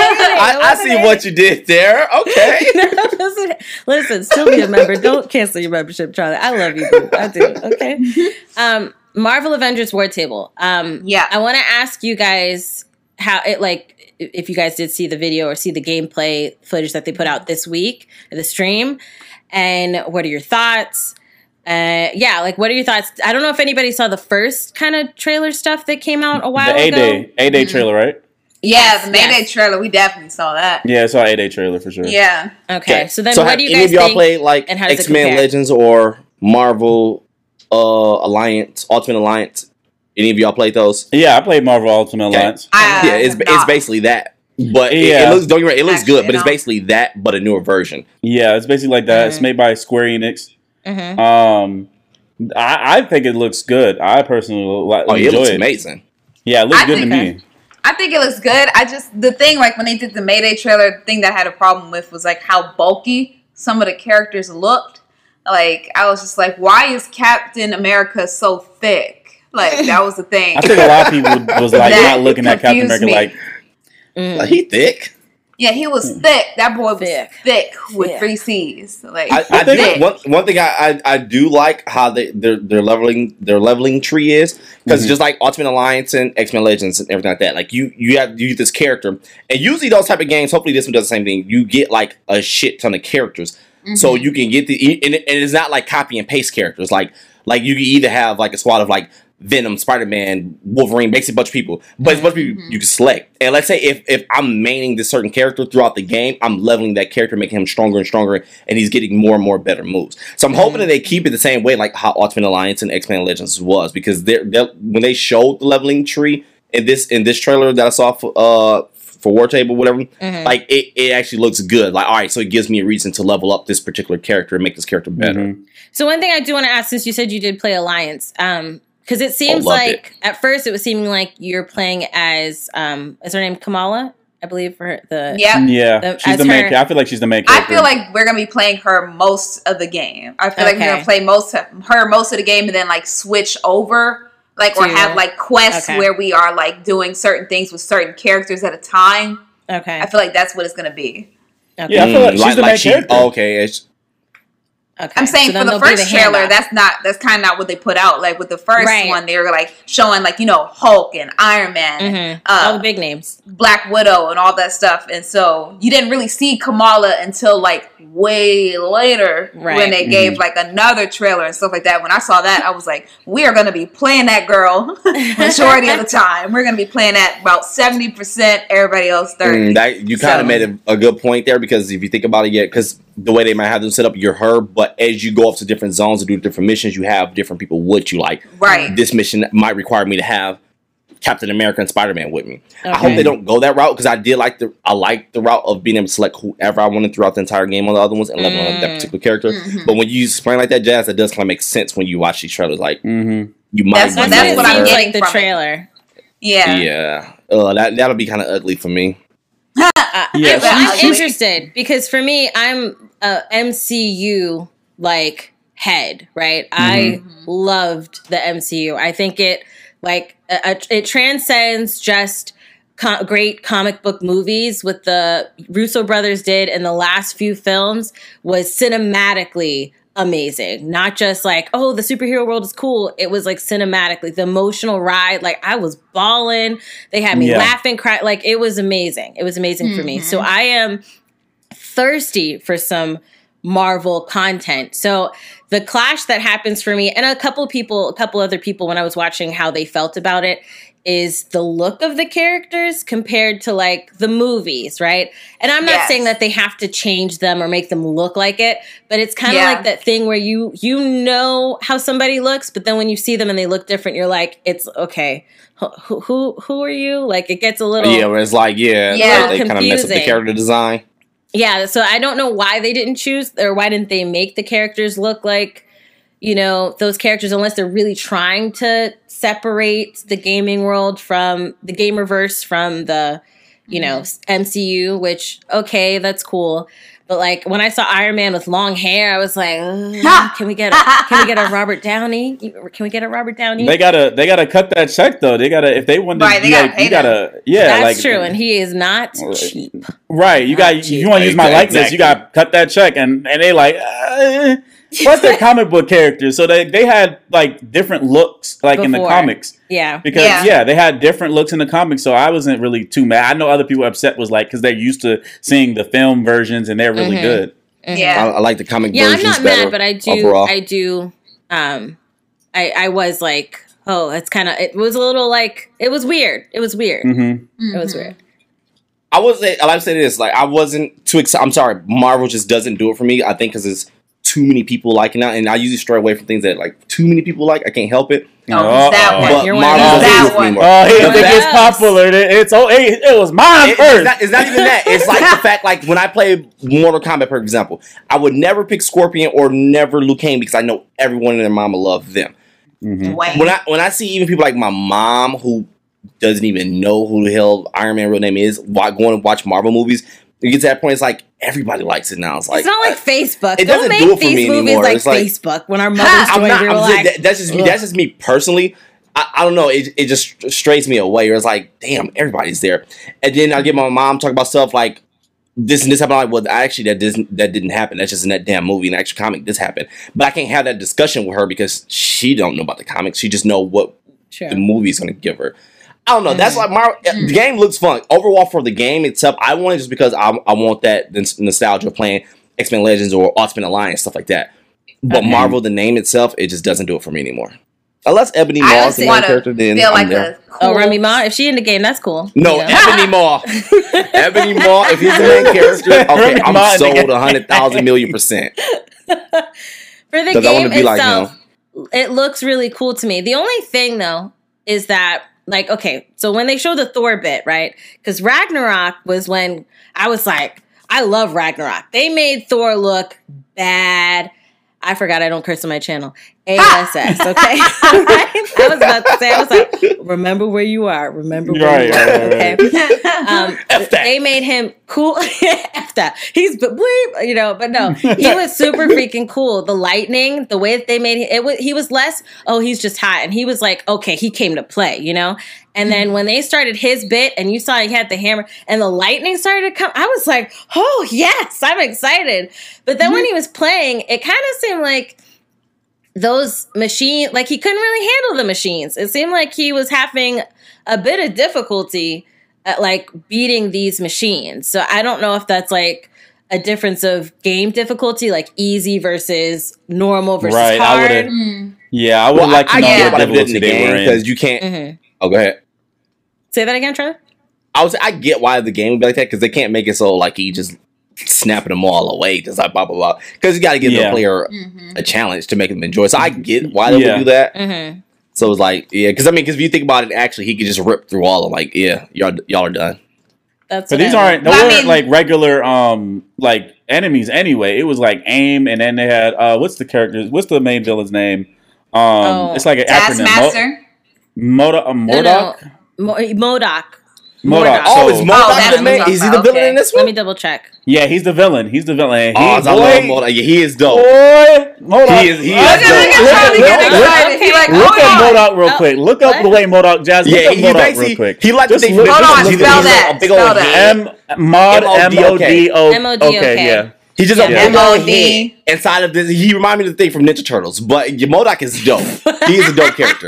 I, I see what you did there. Okay. listen, listen, still be a member. Don't cancel your membership, Charlie. I love you, boo. I do. Okay. Um, Marvel Avengers War Table. Um, Yeah. I want to ask you guys how it like if you guys did see the video or see the gameplay footage that they put out this week, the stream, and what are your thoughts? Uh, yeah, like what are your thoughts? I don't know if anybody saw the first kind of trailer stuff that came out a while The A ago. Day, A Day trailer, right? Yeah, the Mayday yes. trailer, we definitely saw that. Yeah, I saw A Day trailer for sure. Yeah. Okay, so then so what have do you any guys of y'all think? played like and how does it X Men compare? Legends or Marvel uh, Alliance, Ultimate Alliance? Any of y'all played those? Yeah, I played Marvel Ultimate Okay. Alliance. I yeah, it's have it's not. basically that. But it, Yeah. it looks don't get me wrong, it looks Actually, good, but it's no. basically that, but a newer version. Yeah, it's basically like that. Mhm. It's made by Square Enix. Mhm. Um, I, I think it looks good. I personally li- Oh, it enjoy looks it. amazing. Yeah, it looks I good to think- me. I think it looks good. I just, the thing, like, when they did the Mayday trailer, the thing that I had a problem with was, like, how bulky some of the characters looked. Like, I was just like, why is Captain America so thick? Like, that was the thing. I think a lot of people was like That not looking at Captain confused America me. like, Like, he thick. Yeah, he was thick. That boy was Thick. thick, with Thick. three C's. Like, I, I think- think one one thing I, I, I do like how they their their leveling their leveling tree is because Mhm. just like Ultimate Alliance and X Men Legends and everything like that, like you you have you get this character, and usually those type of games, hopefully this one does the same thing. You get like a shit ton of characters, so you can get the and, it, and it's not like copy and paste characters. Like like you can either have like a squad of like Venom, Spider Man, Wolverine, basically a bunch of people, but it's a bunch of people you can select. And let's say if if I'm maining this certain character throughout the game, I'm leveling that character, making him stronger and stronger, and he's getting more and more better moves. So I'm hoping that they keep it the same way, like how Ultimate Alliance and X Men Legends was, because they're, they're when they showed the leveling tree in this in this trailer that I saw for uh for War Table, whatever, Mhm. like it, it actually looks good. Like all right, so it gives me a reason to level up this particular character and make this character better. Mhm. So one thing I do want to ask, since you said you did play Alliance, um, because it seems loved like at first it was seeming like you're playing as um, is her name Kamala? I believe for her, the yeah. yeah, The- she's as the main. her- cha- I feel like she's the main I character. feel like we're gonna be playing her most of the game. I feel like we're Okay. gonna play most of her most of the game and then like switch over, like or To- have like quests okay. where we are like doing certain things with certain characters at a time. okay, I feel like that's what it's gonna be. okay. Yeah, I feel like Mm, she's the main character. oh, okay, it's, okay. I'm saying So then for the they'll be first trailer, handoff. that's not that's kind of not what they put out. Like with the first Right. one, they were like showing like you know Hulk and Iron Man, Mhm. uh, all the big names. Black Widow, and all that stuff. And so you didn't really see Kamala until like way later Right. when they gave like another trailer and stuff like that. When I saw that, I was like, we are going to be playing that girl majority of the time. We're going to be playing that about seventy percent, everybody else thirty. Mm, that you kind of So- made a, a good point there because if you think about it, yeah, because the way they might have them set up, you're her. But as you go up to different zones and do different missions, you have different people with you. Like, right. This mission might require me to have Captain America and Spider-Man with me. Okay. I hope they don't go that route because I did like the I like the route of being able to select whoever I wanted throughout the entire game on the other ones and level Mm. up that particular character. Mhm. But when you explain like that, Jazz, that does kind of make sense when you watch these trailers. Like, Mm-hmm. you might. That's what- That's, that's what, what it I'm seems getting like the from it. trailer. Yeah. Yeah, uh, that that'll be kind of ugly for me. Uh, Yeah, I'm, I'm ugly. interested because for me, I'm a M C U like head, right? I loved the M C U. I think it like uh, it transcends just co- great comic book movies. What the Russo brothers did in the last few films was cinematically amazing. Not just like, oh, the superhero world is cool. It was like cinematically, the emotional ride. Like I was bawling. They had me Yeah. laughing, cry. Like it was amazing. It was amazing for me. So I am thirsty for some Marvel content. So the clash that happens for me and a couple people, a couple other people when I was watching how they felt about it is the look of the characters compared to like the movies, right? And I'm not Yes. saying that they have to change them or make them look like it, but it's kind of Yeah. like that thing where you you know how somebody looks, but then when you see them and they look different, you're like, it's okay. Who who who are you? Like it gets a little Yeah, where it's like, yeah, Yeah. they kind of mess up the Confusing. character design. Yeah, so I don't know why they didn't choose or why didn't they make the characters look like, you know, those characters unless they're really trying to separate the gaming world from the gamerverse from the, you know, M C U, which okay, that's cool. But like when I saw Iron Man with long hair, I was like, "Ugh, can we get a, can we get a Robert Downey? Can we get a Robert Downey? They gotta they gotta cut that check though. They gotta if they want to Right, they be gotta like pay you gotta yeah That's like true, and he is not Right. cheap. right. You got Not if cheap. you want to use my Exactly. likeness, you gotta cut that check, and and they like. Uh, Plus, they're comic book characters, so they they had like different looks, like in the Before. comics. Yeah. Because Yeah. yeah. they had different looks in the comics, so I wasn't really too mad. I know other people upset was like because they're used to seeing the film versions and they're really Mhm. good. I, Yeah. I like the comic Yeah, I'm versions not better mad, but I do. overall. I do. Um, I I was like, oh, it's kind of. It was a little like it was weird. It was weird. Mm-hmm. It was weird. I was I like to say this, like I wasn't too excited. I'm sorry, Marvel just doesn't do it for me. I think because it's too many people liking it, and I usually stray away from things that like too many people like. I can't help it. Oh, it's that Uh-oh. one. But You're one Marvel of doesn't those. do it That for me one. more. Oh, he Yes. think it's popular. It- It's oh, hey, it was mine It- first. it's, not, it's not even that. It's like the fact, like when I play Mortal Kombat, for example, I would never pick Scorpion or never Liu Kang because I know everyone and their mama loves them. Mhm. Dwayne. When I when I see even people like my mom who doesn't even know who the hell Iron Man real name is, while going to watch Marvel movies, it gets to that point. It's like everybody likes it now. It's like It's not like Facebook. it Don't doesn't make do it for these me movies anymore. like, It's like- Facebook. When our mothers I'm joined, not. we I'm were just- like, that- that's just me. ugh. That's just me personally. I, I don't know. It it just strays me away. It's like, damn, everybody's there. And then I get my mom talk about stuff like this and this happened. I'm like, well, actually, that didn't that didn't happen. That's just in that damn movie, an actual comic. This happened, but I can't have that discussion with her because she don't know about the comics. She just know what True. the movie's going to give her. I don't know. That's why my the game looks fun overall for the game itself. I want it just because I I want that n- nostalgia of playing X-Men Legends or Ultimate Alliance stuff like that. But Okay. Marvel, the name itself, it just doesn't do it for me anymore. Unless Ebony I Maw is just the main want character, to then feel I'm like there. a cool. Oh, Remy Ma. If she in the game, that's cool. No, You know? Ebony Maw. Ebony Maw, if he's the main character, okay, Remy I'm Ma in the sold game. a hundred thousand million percent. For the 'Cause I wanna game be like itself, it looks really cool to me. The only thing though is that like okay, so when they show the Thor bit, right? Because Ragnarok was when I was like, I love Ragnarok. They made Thor look bad. I forgot I don't curse on my channel. A S S, okay? I was about to say, I was like, remember where you are. Remember where Right, you right, are, right, okay? Um, F that. they made him cool. F that. He's but bleep, you know, but no, he was super freaking cool. The lightning, the way that they made it, it was, he was less, oh, he's just hot. And he was like, okay, he came to play, you know? And then when they started his bit and you saw he had the hammer and the lightning started to come, I was like, oh, yes, I'm excited. But then when he was playing, it kind of seemed like those machine, like he couldn't really handle the machines. It seemed like he was having a bit of difficulty at like beating these machines. So I don't know if that's like a difference of game difficulty, like easy versus normal versus Right, I hard. would've- Mm. Yeah, I would Well, like to I, I know get what why they did it in difficulty the they were game in. because you can't. Mhm. Oh, go ahead. Say that again, Trevor. I was. I get why the game would be like that because they can't make it so like he just snapping them all away, just like blah blah blah. Because you got to give Yeah. the player Mm-hmm. a challenge to make them enjoy. So I get why they Yeah. would do that. Mm-hmm. So it's like, yeah, because I mean, because if you think about it, actually, he could just rip through all of them. Like, yeah, y'all y'all are done. That's But what these I aren't. They Well, I weren't mean- like regular, um, like enemies anyway. It was like AIM, and then they had uh, what's the character? What's the main villain's name? Um, Oh. it's like an acronym. Taskmaster. Mo- Moda- uh, No, Modok. no. Mo- Modok. Modok. Oh, So- is Oh, Modok that's the main? what I'm Is he talking the about. villain Okay. in this Let one? me double check. Yeah, he's the villain. He's the villain. And Oh, he, I love boy, Modok. Yeah, he is dope. boy, Modok. He is- he is Look dope. at- Look at look Charlie at- getting look- excited. He like, Look hold at on. Modok real Oh, quick. Look up what? the way Modok. Jazz. Look Yeah, up he Modok basically real quick. he like to Just think look- he's Hold on, he's a- spell he's that, a big spell old that. head. M mod M O D O. M O D O K. Okay, yeah. He's just a Yeah. big old M O D. head inside of this. He reminded me of the thing from Ninja Turtles, but Modok is dope. He is a dope character.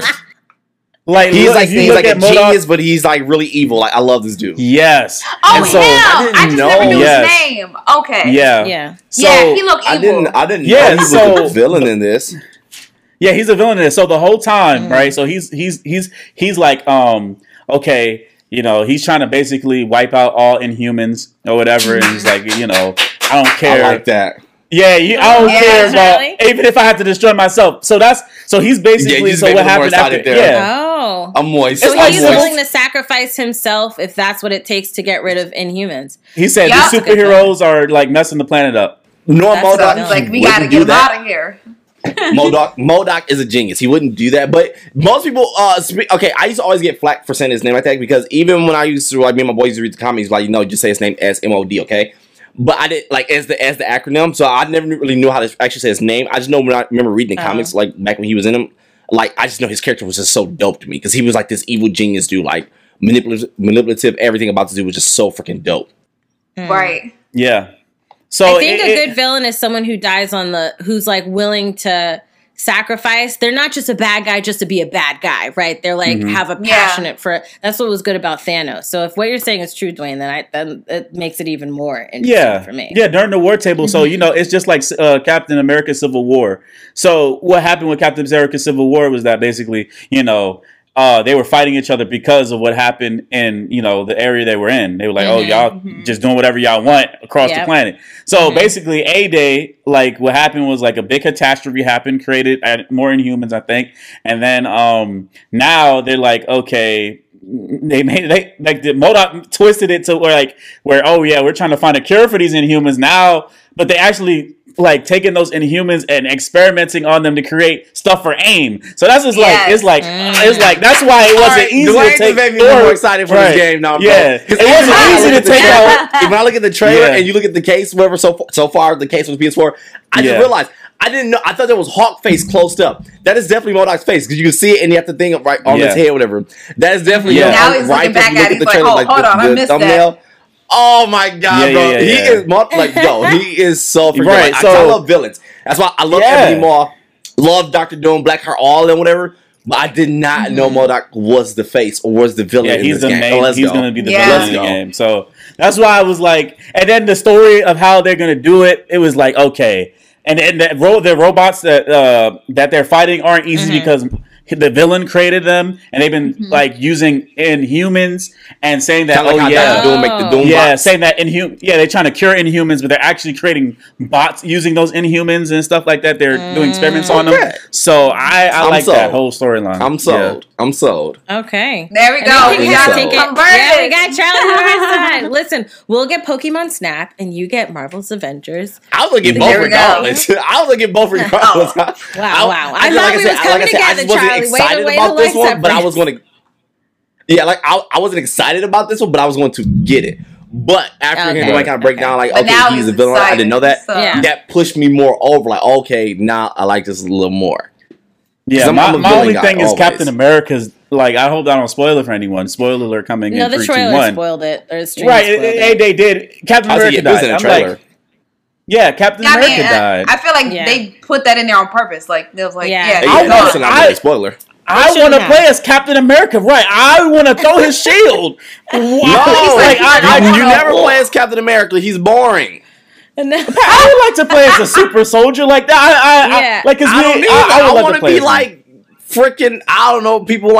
Like He's look, like if you he's look like a at Modok- genius, but he's like really evil. Like I love this dude. Yes. Oh, And so- him! I I, didn't just know. never knew Yes. his name. Okay. Yeah. Yeah. So, yeah, he looked evil. I didn't. I didn't Yeah, know he was so- a villain in this. Yeah, he's a villain in this. So the whole time, Mm. right? So he's he's he's he's like, um, okay, you know, he's trying to basically wipe out all Inhumans or whatever, and he's like, you know, I don't I care. like that. Yeah, you, I don't Yeah, care about Charlie. even if I have to destroy myself. So that's so he's Yeah, basically you just so made what it more happened after? excited there. Yeah, Oh. I'm moist. So It's like he's I'm moist. willing to sacrifice himself if that's what it takes to get rid of Inhumans. he said Yeah. these superheroes are like messing the planet up. No, That's So Modok. he's like, we wouldn't gotta do get him that. out of here. Modok, Modok is a genius. He wouldn't do that. But most people, uh, spe- okay, I used to always get flack for saying his name like that because even when I used to, like, me and my boys used to read the comics, like, you know, just say his name as M O D, okay? But I did like as the as the acronym, so I never really knew how to actually say his name. I just know when I remember reading the Oh. comics, like back when he was in them, like I just know his character was just so dope to me because he was like this evil genius dude, like manipulative, manipulative. Everything about this dude was just so freaking dope. Right. Yeah. So I think it- a it- good villain is someone who dies on the who's like willing to sacrifice. They're not just a bad guy just to be a bad guy, right? They're like Mhm. have a Yeah. passionate for that's what was good about Thanos. So if what you're saying is true, Dwayne, then I then it makes it even more interesting yeah, for me. yeah, during the war table. So you know, it's just like uh, Captain America: Civil War. So what happened with Captain America: Civil War was that basically, you know, uh, they were fighting each other because of what happened in you know the area they were in. They were like, Mhm. oh, y'all just doing whatever y'all want across the Yep. planet. So Mhm. basically, A Day, like what happened was like a big catastrophe happened, created uh, more Inhumans, I think, and then um, now they're like, okay. They made they like the MODOK twisted it to where like where oh yeah we're trying to find a cure for these Inhumans now, but they actually like taking those Inhumans and experimenting on them to create stuff for AIM. So that's just like Yes. it's like Mm. it's like that's why it wasn't Alright, easy Dwayne to just take. made me more excited for Right. this game now, bro. Yeah, 'Cause it even wasn't when I easy look to at the take trailer- out. When I look at the trailer Yeah. and you look at the case, whatever so so far the case was P S four, I Yeah. just realized I didn't know. I thought there was Hawk face closed up. That is definitely MODOK's face because you can see it and you have to think of right on Yeah. his head, whatever. That is definitely Yeah. him Now on- he's right looking if back you look at it, the he's like, trailer, oh, like hold the, on, I the missed thumbnail. Oh my god, Yeah, bro! yeah, yeah, he yeah. is mul- like yo, he is so freaking Right, like, so- I love villains. That's why I love Yeah. Ebony Maw, love Doctor Doom, Blackheart, all and whatever. But I did not know MODOK was the face or was the villain Yeah, in he's this the game. main. Oh, let's he's go. gonna be the Yeah. villain Let's in the go. game. So that's why I was like, and then the story of how they're gonna do it. It was like okay, and and the, ro- the robots that uh, that they're fighting aren't easy Mhm. because the villain created them, and they've been Mhm. like using Inhumans and saying that Kinda like oh how yeah. Doctor Doom make the Doom Yeah, bots. saying that Inhum, yeah, they're trying to cure Inhumans, but they're actually creating bots using those Inhumans and stuff like that. They're doing experiments on them. Okay. So I, I I'm like sold. that whole storyline. I'm Yeah. sold. I'm sold. Okay. There we And go. we We can got so. take it it. converted. Yeah, we got Charlie on our side. Listen, we'll get Pokemon Snap, and you get Marvel's Avengers. I was gonna get both There we go. regardless. I was gonna get both regardless. Wow, wow. I just- thought we was I- coming I said, I just together, wasn't Charlie. Way to- excited way to about this like one, but I separate. was gonna. Yeah, like I, I wasn't excited about this one, but I was going to get it. But after Okay. hearing Dwayne kind of break Okay. down, like, But now okay, he's a he's villain. I didn't know that. excited, so- Yeah. That pushed me more over. Like, okay, now I like this a little more. Yeah, I'm- my, I'm a my villain only guy, thing is always. Captain America's. Like, I hope I don't spoil it for anyone. Spoiler alert coming No, in the three, two, trailer one. spoiled it. Or the stream Right, spoiled it, it. it- they did. Captain I was like, America yeah, it was died. in a I'm trailer. like, yeah, Captain I America mean, died. I, I feel like Yeah. they put that in there on purpose. Like they was like, Yeah. yeah, Hey, I he's yeah, want- that's gone. not I- really a spoiler. I shouldn't want to have. play as Captain America. Right, I want to throw his shield. Wow. No, like, I, I, you, you wanna- never play as Captain America. He's boring. And then- I would like to play as a super soldier like that. I, I, Yeah. I like, cause I don't me, need I, I I, would like want to to play be as him. like freaking. I don't know. People like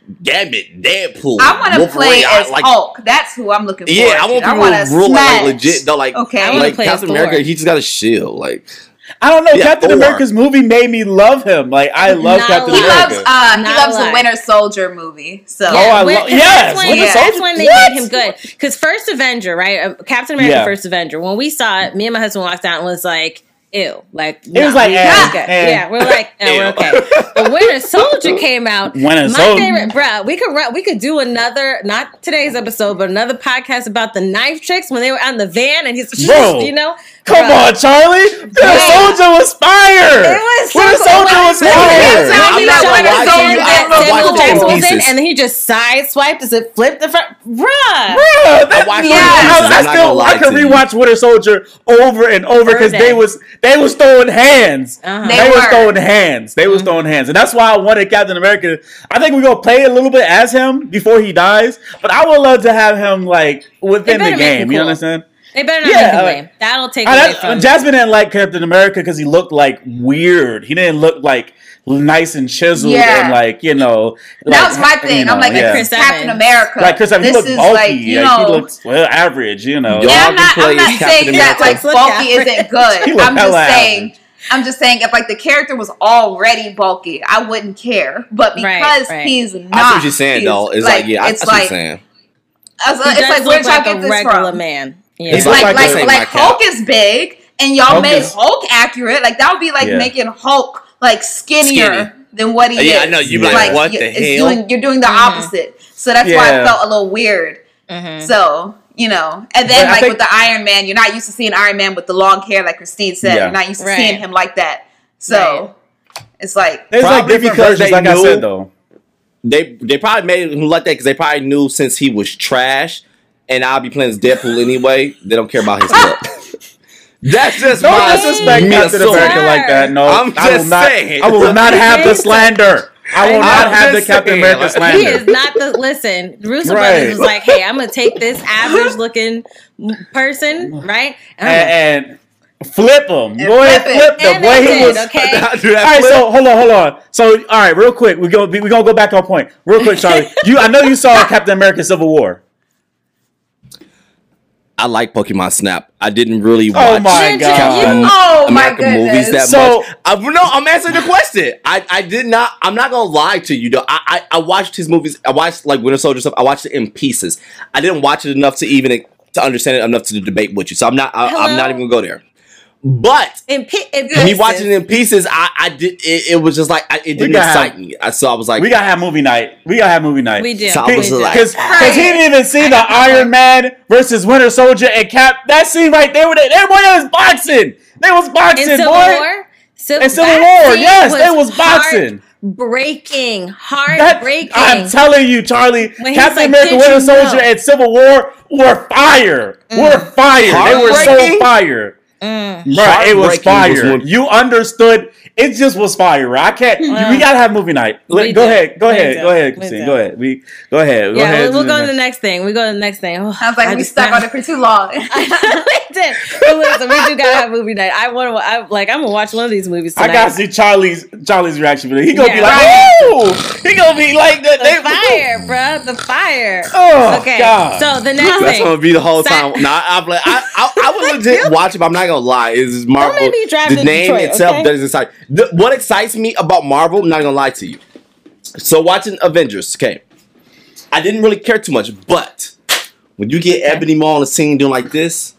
Gambit, Deadpool. I want to play Wolverine, I as like, Hulk. That's who I'm looking for. Yeah, I want I people want who rule like, like smash. legit though. Like, Okay. I wanna like play as Captain Thor. America, he just got a shield. Like, I don't know. Yeah, Captain Thor. America's movie made me love him. Like I love Not Captain He He America. loves. Uh, he Not loves a the lie. Winter Soldier movie. So Oh, I when- love- 'cause yes, that's when, Winter that's Soldier. when they What? made him good. Because First Avenger, right? Uh, Captain America, Yeah. First Avenger. When we saw it, me and my husband walked out and was like, "Ew!" Like It was like, we- eh, okay. eh. yeah, we're like, oh, we're Ew. okay. But Winter Soldier came out. Winter my Soldier. favorite, bruh. We could run, we could do another, not today's episode, but another podcast about the knife tricks when they were on the van and he's, Bro. you know, Come bruh. on, Charlie. Winter Yeah. Soldier was fire. It was so Winter cool. Soldier was When- fire. when I'm he not shot gonna Winter lie to Soldier you, and I- I Samuel watched it in Jackson was in, pieces. and then he just sideswiped as it flipped the front, bruh. Bruh, that, watched yeah, it in I, pieces, I I'm not still gonna lie I could to you. rewatch Winter Soldier over and over because Birthday. they was they was throwing hands. Uh-huh. They, They was were. throwing hands. They was throwing hands, and that's why I wanted Captain America. I think we're gonna play a little bit as him before he dies, but I would love to have him like within better the make him game. You cool. understand? They better not Yeah, make him like- lame. That'll take I, away that, from. Jasmine didn't like Captain America because he looked like weird. He didn't look like nice and chiseled Yeah. and like you know. that like, was my thing. you know, I'm like, yeah. this is Chris Captain Evans. America. Like Chris Evans, he This looked is bulky. like, you like, he know. looks well average. You know. Y'all Yeah, I'm can not. play I'm not as Captain saying that America. like Look bulky average. isn't He good. look I'm just hella saying. average. I'm just saying if like the character was already bulky, I wouldn't care. But because Right, right. he's not, I see what you're saying, he's, though. It's like, yeah, I, I it's see what like, you're saying. It's, He it's does like look where y'all like get a this regular from? man. Yeah. He's Like like like this ain't like my Hulk cap. is big, and y'all Hulk made is- Hulk accurate. Like that would be like Yeah. making Hulk like skinnier Skinny. than what he Yeah, is. I know. You be like, what you- the it's hell? Doing, you're doing the Mhm. opposite. So that's why Yeah. it felt a little weird. Mhm. So, you know, and then But I like think- with the Iron Man, you're not used to seeing Iron Man with the long hair, like Christine said. Yeah. You're not used to Right. seeing him like that. So it's like, There's like Probably different because versions, they like I knew- said though. They they probably made him like that because they probably knew since he was trash, and I'll be playing as Deadpool anyway. They don't care about his look. That's just Don't my disrespect me Captain assumption. America like that. No, I'm I will just not. saying. I will not have the Listen. slander. I will I'm not have the just Captain saying, America like- slander. He is not the listen. Russo Right. Brothers was like, "Hey, I'm gonna take this average looking person, right? And I'm gonna- and, and flip him. And Go ahead, flip it. flip the And boy. they He did, was. okay? Do that All right, flip. so hold on, hold on. So, all right, real quick, we're gonna be, we're gonna go back on point, real quick, Charlie. You, I know you saw Captain America: Civil War. I like Pokemon Snap. I didn't really watch Oh my Did you- god! you- oh my American movies goodness. that So- much. I, no, I'm answering the question. I, I did not. I'm not gonna lie to you though. I, I I watched his movies. I watched like Winter Soldier stuff. I watched it in pieces. I didn't watch it enough to even to understand it enough to debate with you. So I'm not. I, Hello? I'm not even gonna go there. But in, pi- in me pieces. watching it in pieces, I, I did. It, it was just like I, it didn't gotta excite have- me. I, so I was like, We gotta have movie night. We gotta have movie night. We do. So I we was do. like- Because he didn't even see the Iron Man versus Winter Soldier and Cap. That scene right there, they, they, boy, they was boxing. They was in boxing, Civil boy. War. Civil, In Civil that War, scene yes, they was boxing. Breaking, That, heartbreaking. I'm telling you, Charlie, When he's Captain like, America, "Did Winter you Soldier, know?" and Civil War were fire. Were fire. They were so Heartbreaking? fire. Mm. Bruh, it was Heartbreaking fire. was when- You understood. It just was fire. Right? I can't. Well, we gotta have movie night. Let- we go do. ahead. Go We ahead. do. Go ahead, We Christine. do. Go ahead. We go ahead. Go Yeah, ahead. we'll, we'll go to the the next thing. We go to the next thing. Oh, I was like, I we just stuck found- on it for too long. we did. But listen, we do gotta have movie night. I want to. I like. I'm gonna watch one of these movies I tonight. gotta see Charlie's Charlie's reaction. He gonna be Yeah, like, right. "Ooh!" He gonna be like that. the They, fire, bruh. The fire. Oh Okay. God. So the next that's thing. gonna be the whole Sa- time. Nah, I'm like, I, I, I would legit watch it, but I'm not gonna lie. Is Marvel? make me drive the to name Detroit, itself okay? doesn't excite. The, what excites me about Marvel? I'm not gonna lie to you. So watching Avengers, okay, I didn't really care too much, but when you get Ebony Maw on the scene doing like this,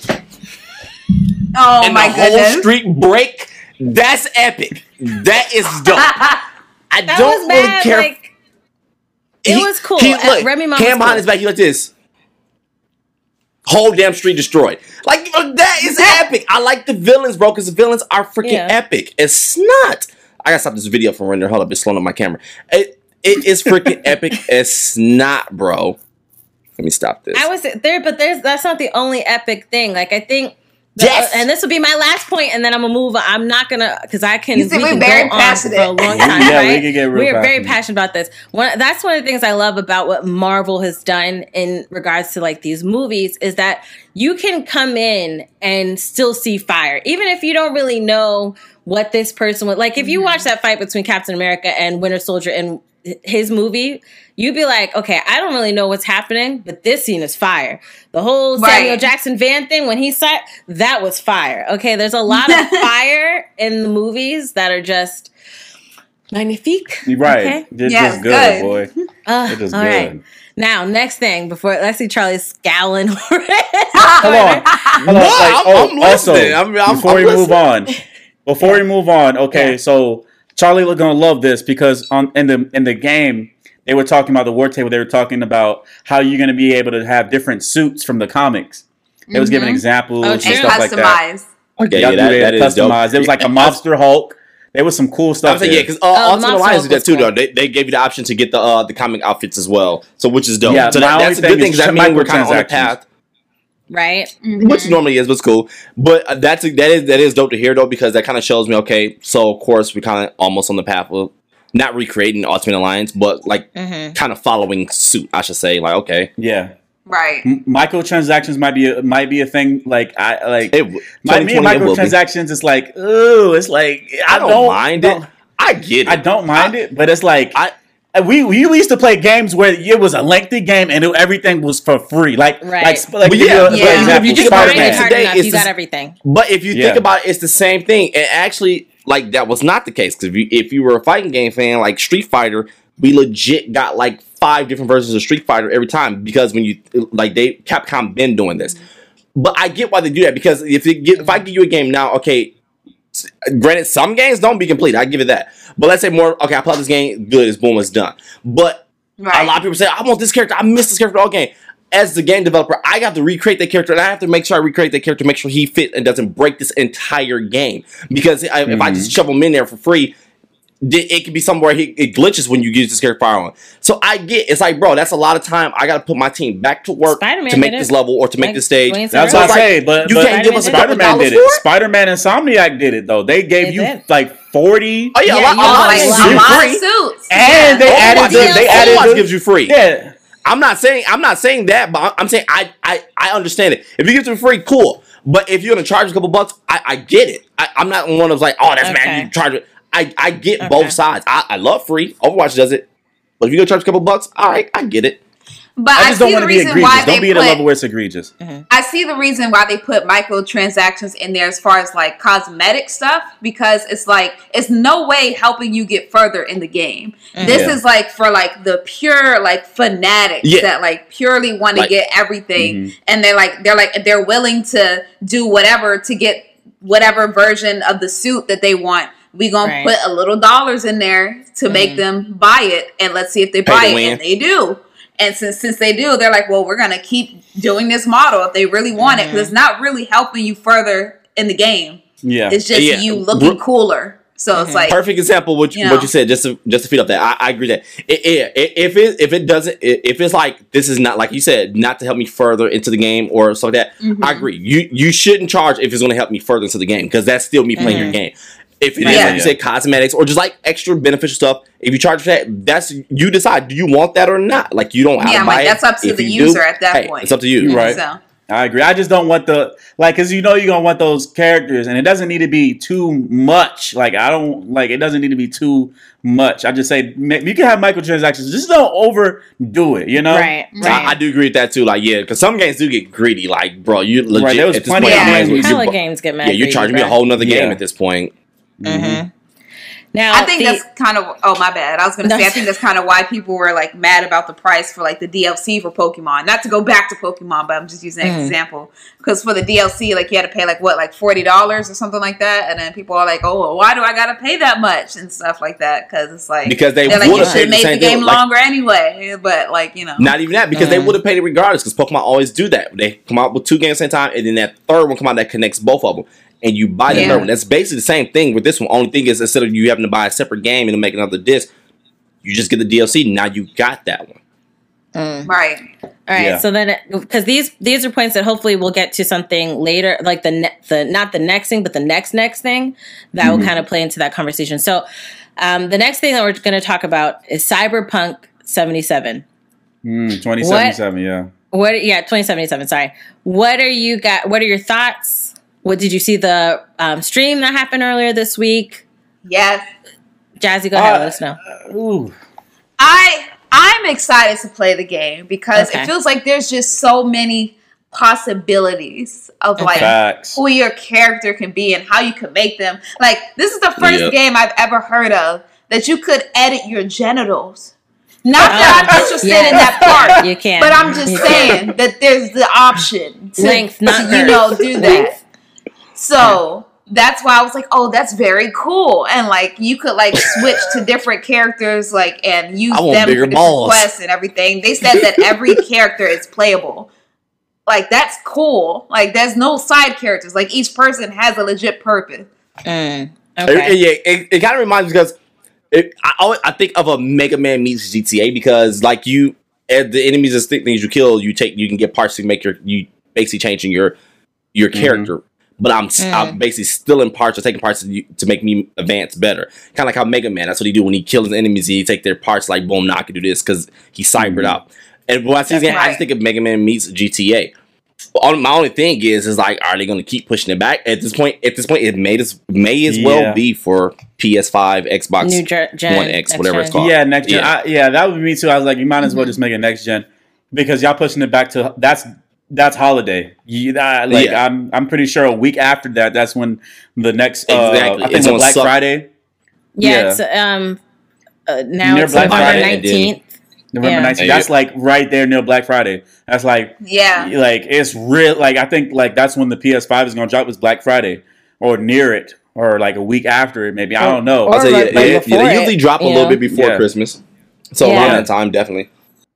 Oh and my the whole goodness. street break, that's epic. That is dope. I that don't was really bad. care. Like, it was cool. He, Uh, look, Remy Ma Cam was behind cool. his back, he like this. Whole damn street destroyed. Like uh, that is epic. I like the villains, bro, because the villains are freaking Yeah. epic. It's not. I gotta stop this video from rendering. Hold up, it's slowing up my camera. It it is freaking epic. It's not, bro. Let me stop this. I was there, but there's that's not the only epic thing. Like I think. The, Yes. and this will be my last point, and then I'm gonna move. on. I'm not gonna because I can. You see, we we're can very go on passionate. for a long time, Yeah, we right? can get real we are very passionate. passionate about this. One, that's one of the things I love about what Marvel has done in regards to like these movies is that you can come in and still see fire, even if you don't really know what this person would like. If you watch that fight between Captain America and Winter Soldier in his movie, you'd be like, okay, I don't really know what's happening, but this scene is fire. The whole Right. Samuel Jackson Van thing when he said that was fire. Okay, there's a lot of fire in the movies that are just magnifique. Right. Okay? It's Yes, just good, good. boy. Uh, It is all good. right. Now, next thing before let's see Charlie scowling. Hold on. Hold on. What? Like, I'm- oh, I'm also, listening. I'm- I'm- before I'm we move listening. on, before we move on, okay, Yeah. so Charlie was gonna love this because on in the in the game they were talking about the war table. They were talking about how you're gonna be able to have different suits from the comics. They was giving examples Oh, and true. And stuff like that. customized. Okay, Y'all yeah, do that, that that is dope. customized. There was like a Yeah, Monster Hulk. There was some cool I stuff. was like, there. yeah, because uh, Oh, Ultimate Monster Alliance Hulk did that was too, cool. though. They, they gave you the option to get the uh, the comic outfits as well, so which is dope. Yeah, so my that, only that's a thing good thing is because that means we're kind of on the microtransactions. path, Right? which normally is, but it's cool. But uh, that's that is that is dope to hear though, because that kind of shows me, okay, so of course we're kind of almost on the path of not recreating Ultimate Alliance, but like Mm-hmm. kind of following suit, I should say. Like, okay, yeah. Right. M- microtransactions might be a, might be a thing. Like I like it, my, me and twenty twenty it will be. microtransactions. It's like ooh, it's like I don't, mind it. I get it. I don't mind it, but it's like I- I, we we used to play games where it was a lengthy game and it, everything was for free. Like Right. like like But give yeah, you a- for yeah. example, If you just Grind Spider-Man it hard today enough, is you the- got everything. But if you Yeah. think about it, it's the same thing. And actually, like that was not the case. Because if you if you were a fighting game fan, like Street Fighter, we legit got like five different versions of Street Fighter every time because when you like they Capcom been doing this. But I get why they do that because if it get, if I give you a game now, okay, s- granted some games don't be complete. I give it that. But let's say more. Okay, I play this game. Good, it's boom, it's done. But Right. a lot of people say, I want this character. I miss this character all game. As the game developer, I got to recreate that character, and I have to make sure I recreate that character, make sure he fit and doesn't break this entire game. Because I, if I just shove him in there for free, th- it could be somewhere he, it glitches when you use this character fire on. So I get it's like, bro, that's a lot of time. I got to put my team back to work Spider-Man to make did this it. level or to make Like this stage. Dwayne said That's So what it's I like, say, but you but can't give us a couple Spider-Man dollars did for it. it? Spider-Man Insomniac did it though. They gave They you did. like forty. Oh yeah, Yeah, a lot, you a lot Like a of lot. a suits lot free. of suits. And they Yeah. added Overwatch, the, gives- they added Overwatch the, gives you free. Yeah. I'm not saying I'm not saying that, but I- I'm saying I I, I understand it. If you give it for free, cool. But if you're gonna charge a couple bucks, I, I get it. I, I'm not one of those like, oh, that's Okay. man, you charge it. I, I get Okay. both sides. I, I love free. Overwatch does it. But if you gonna charge a couple bucks, all right, I get it. But I I, just don't see want the to be reason egregious. why Don't they be at a level put. where it's egregious. I see the reason why they put microtransactions in there as far as like cosmetic stuff because it's like it's no way helping you get further in the game. This Yeah. is like for like the pure like fanatics Yeah. that like purely want to Like- get everything, Mhm. and they're like they're like they're willing to do whatever to get whatever version of the suit that they want. We gonna Right. put a little dollars in there to make them buy it, and let's see if they Pay buy to it, win. and they do. And since since they do, they're like, well, we're gonna keep doing this model if they really want it, because it's not really helping you further in the game. Yeah. It's just Yeah. you looking cooler. So it's like, Perfect example. What you, You what know. you said, just to just to feed up that, I, I agree that it, it, if it if it doesn't if it's like this is not like you said not to help me further into the game or something like that. Mm-hmm. I agree. You you shouldn't charge if it's going to help me further into the game because that's still me playing your game. If it is Yeah. like you said, cosmetics or just like extra beneficial stuff, if you charge for that, that's you decide. Do you want that or not? Like you don't have yeah, to I'm buy like it. that's up to If the you user do, at that hey, point. It's up to you. You're right. So I agree. I just don't want the like because you know you're gonna want those characters, and it doesn't need to be too much. Like I don't like it doesn't need to be too much. I just say ma- you can have microtransactions, just don't overdo it. You know, Right, So right. I, I do agree with that too. Like, yeah, because some games do get greedy. Like, bro, you legit. Right, there was at this plenty point, of I might games as well- where Hella you- games get mad. Yeah, you're greedy, charging me a bruh. whole nother game Yeah. at this point. Mm-hmm. Now, I think the- that's kind of oh my bad. I was gonna No. say I think that's kind of why people were like mad about the price for like the D L C for Pokemon. Not to go back to Pokemon, but I'm just using that Mm. example because for the D L C, like you had to pay like what like forty dollars or something like that, and then people are like, oh, well, why do I gotta pay that much and stuff like that? Because it's like Because they they're like you would've should paid have the made same the game thing, like- longer anyway. But like you know, Not even that, because they Mm. would have paid it regardless. Because Pokemon always do that. They come out with two games at the same time, and then that third one come out that connects both of them, and you buy the Yeah. third one. That's basically the same thing with this one. Only thing is, instead of you having to buy a separate game and make another disc, you just get the D L C. Now you got that one. right? All right, Yeah. so then because these these are points that hopefully we'll get to something later, like the ne- the not the next thing, but the next next thing that will kind of play into that conversation. So um, the next thing that we're going to talk about is Cyberpunk seventy-seven. Mm, twenty seventy-seven. Yeah. What? Yeah, twenty seventy-seven. Sorry. What are you got? What are your thoughts? What did you see the um, stream that happened earlier this week? Yes. Jazzy, go ahead. Uh, let us know. Ooh. I I'm excited to play the game because Okay. it feels like there's just so many possibilities of like Facts. who your character can be and how you can make them. Like this is the first Yep. game I've ever heard of that you could edit your genitals. Not that I'm interested Yeah. in that part, You can. but I'm just You saying that there's the option to, Length, not to, you girth. know, do that. So that's why I was like, oh, that's very cool. And like you could like switch to different characters like and use I want them for bigger different balls. quests and everything. They said that every character is playable. Like that's cool. Like there's no side characters. Like each person has a legit purpose. Mm, It- okay. it- yeah, it, it kind of reminds me because it, I always, I think of a Mega Man meets G T A because like you, eh, the enemies and things you kill, you take you can get parts to make your you basically changing your your character. But I'm s Mm. I'm basically stealing parts or taking parts to, you- to make me advance better. Kind of like how Mega Man. That's what he do when he kills his enemies. He take their parts like boom, knock you do this because he cybered Mhm. out. And when I see this game, I right. just think of Mega Man meets G T A. All- My only thing is, is like, are they going to keep pushing it back? At this point, at this point, it may as may as Yeah. well be for P S five, Xbox New gen, gen One X, next whatever it's gen. called. Yeah, next gen. Yeah. I, yeah, that would be me too. I was like, you might as well just make it next gen because y'all pushing it back to that's that's holiday. You, that, like Yeah. I'm I'm pretty sure a week after that, that's when the next uh, Exactly. I think It's it's on Black Sup- Friday, Yeah, Yeah. it's um uh, now Near it's Black November Friday. nineteenth. November Yeah. nineteenth. Yeah. That's like right there near Black Friday. That's like Yeah. like it's real. Like I think like that's when the P S five is gonna drop. Is Black Friday or near it or like a week after it? Maybe I don't know. Or I'll say, yeah, right- right yeah, yeah, before they usually it, drop a you little know? bit before Yeah. Christmas. So Yeah. around that time, definitely.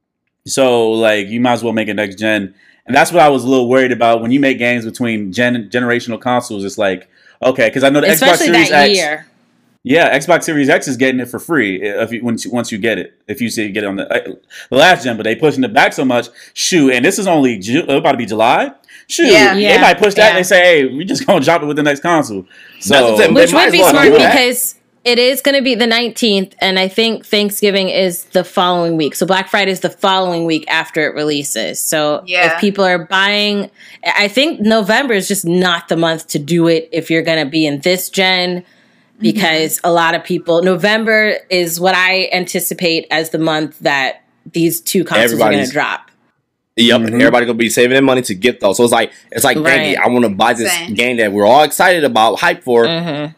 So like you might as well make it next gen. And that's what I was a little worried about when you make games between gen generational consoles. It's like okay, because I know the Xbox Especially Series that X. year. Yeah, Xbox Series X is getting it for free if you, once you, once you get it. If you see you get it on the, uh, the last gen, but they pushing it back so much. Shoot, and this is only Ju- about to be July. Shoot, Yeah. they Yeah. might push that. Yeah. And they say, hey, we just gonna drop it with the next console. That's So the thing. Which They might would as be well smart do that. because it is going to be the nineteenth, and I think Thanksgiving is the following week. So Black Friday is the following week after it releases. So Yeah. if people are buying, I think November is just not the month to do it if you're going to be in this gen, because a lot of people, November is what I anticipate as the month that these two consoles are going Everybody's- to drop. Yep, Mhm. everybody gonna be saving their money to get those. So it's like it's like, dang it, Right. I want to buy this Same. game that we're all excited about, hype for, Mm-hmm.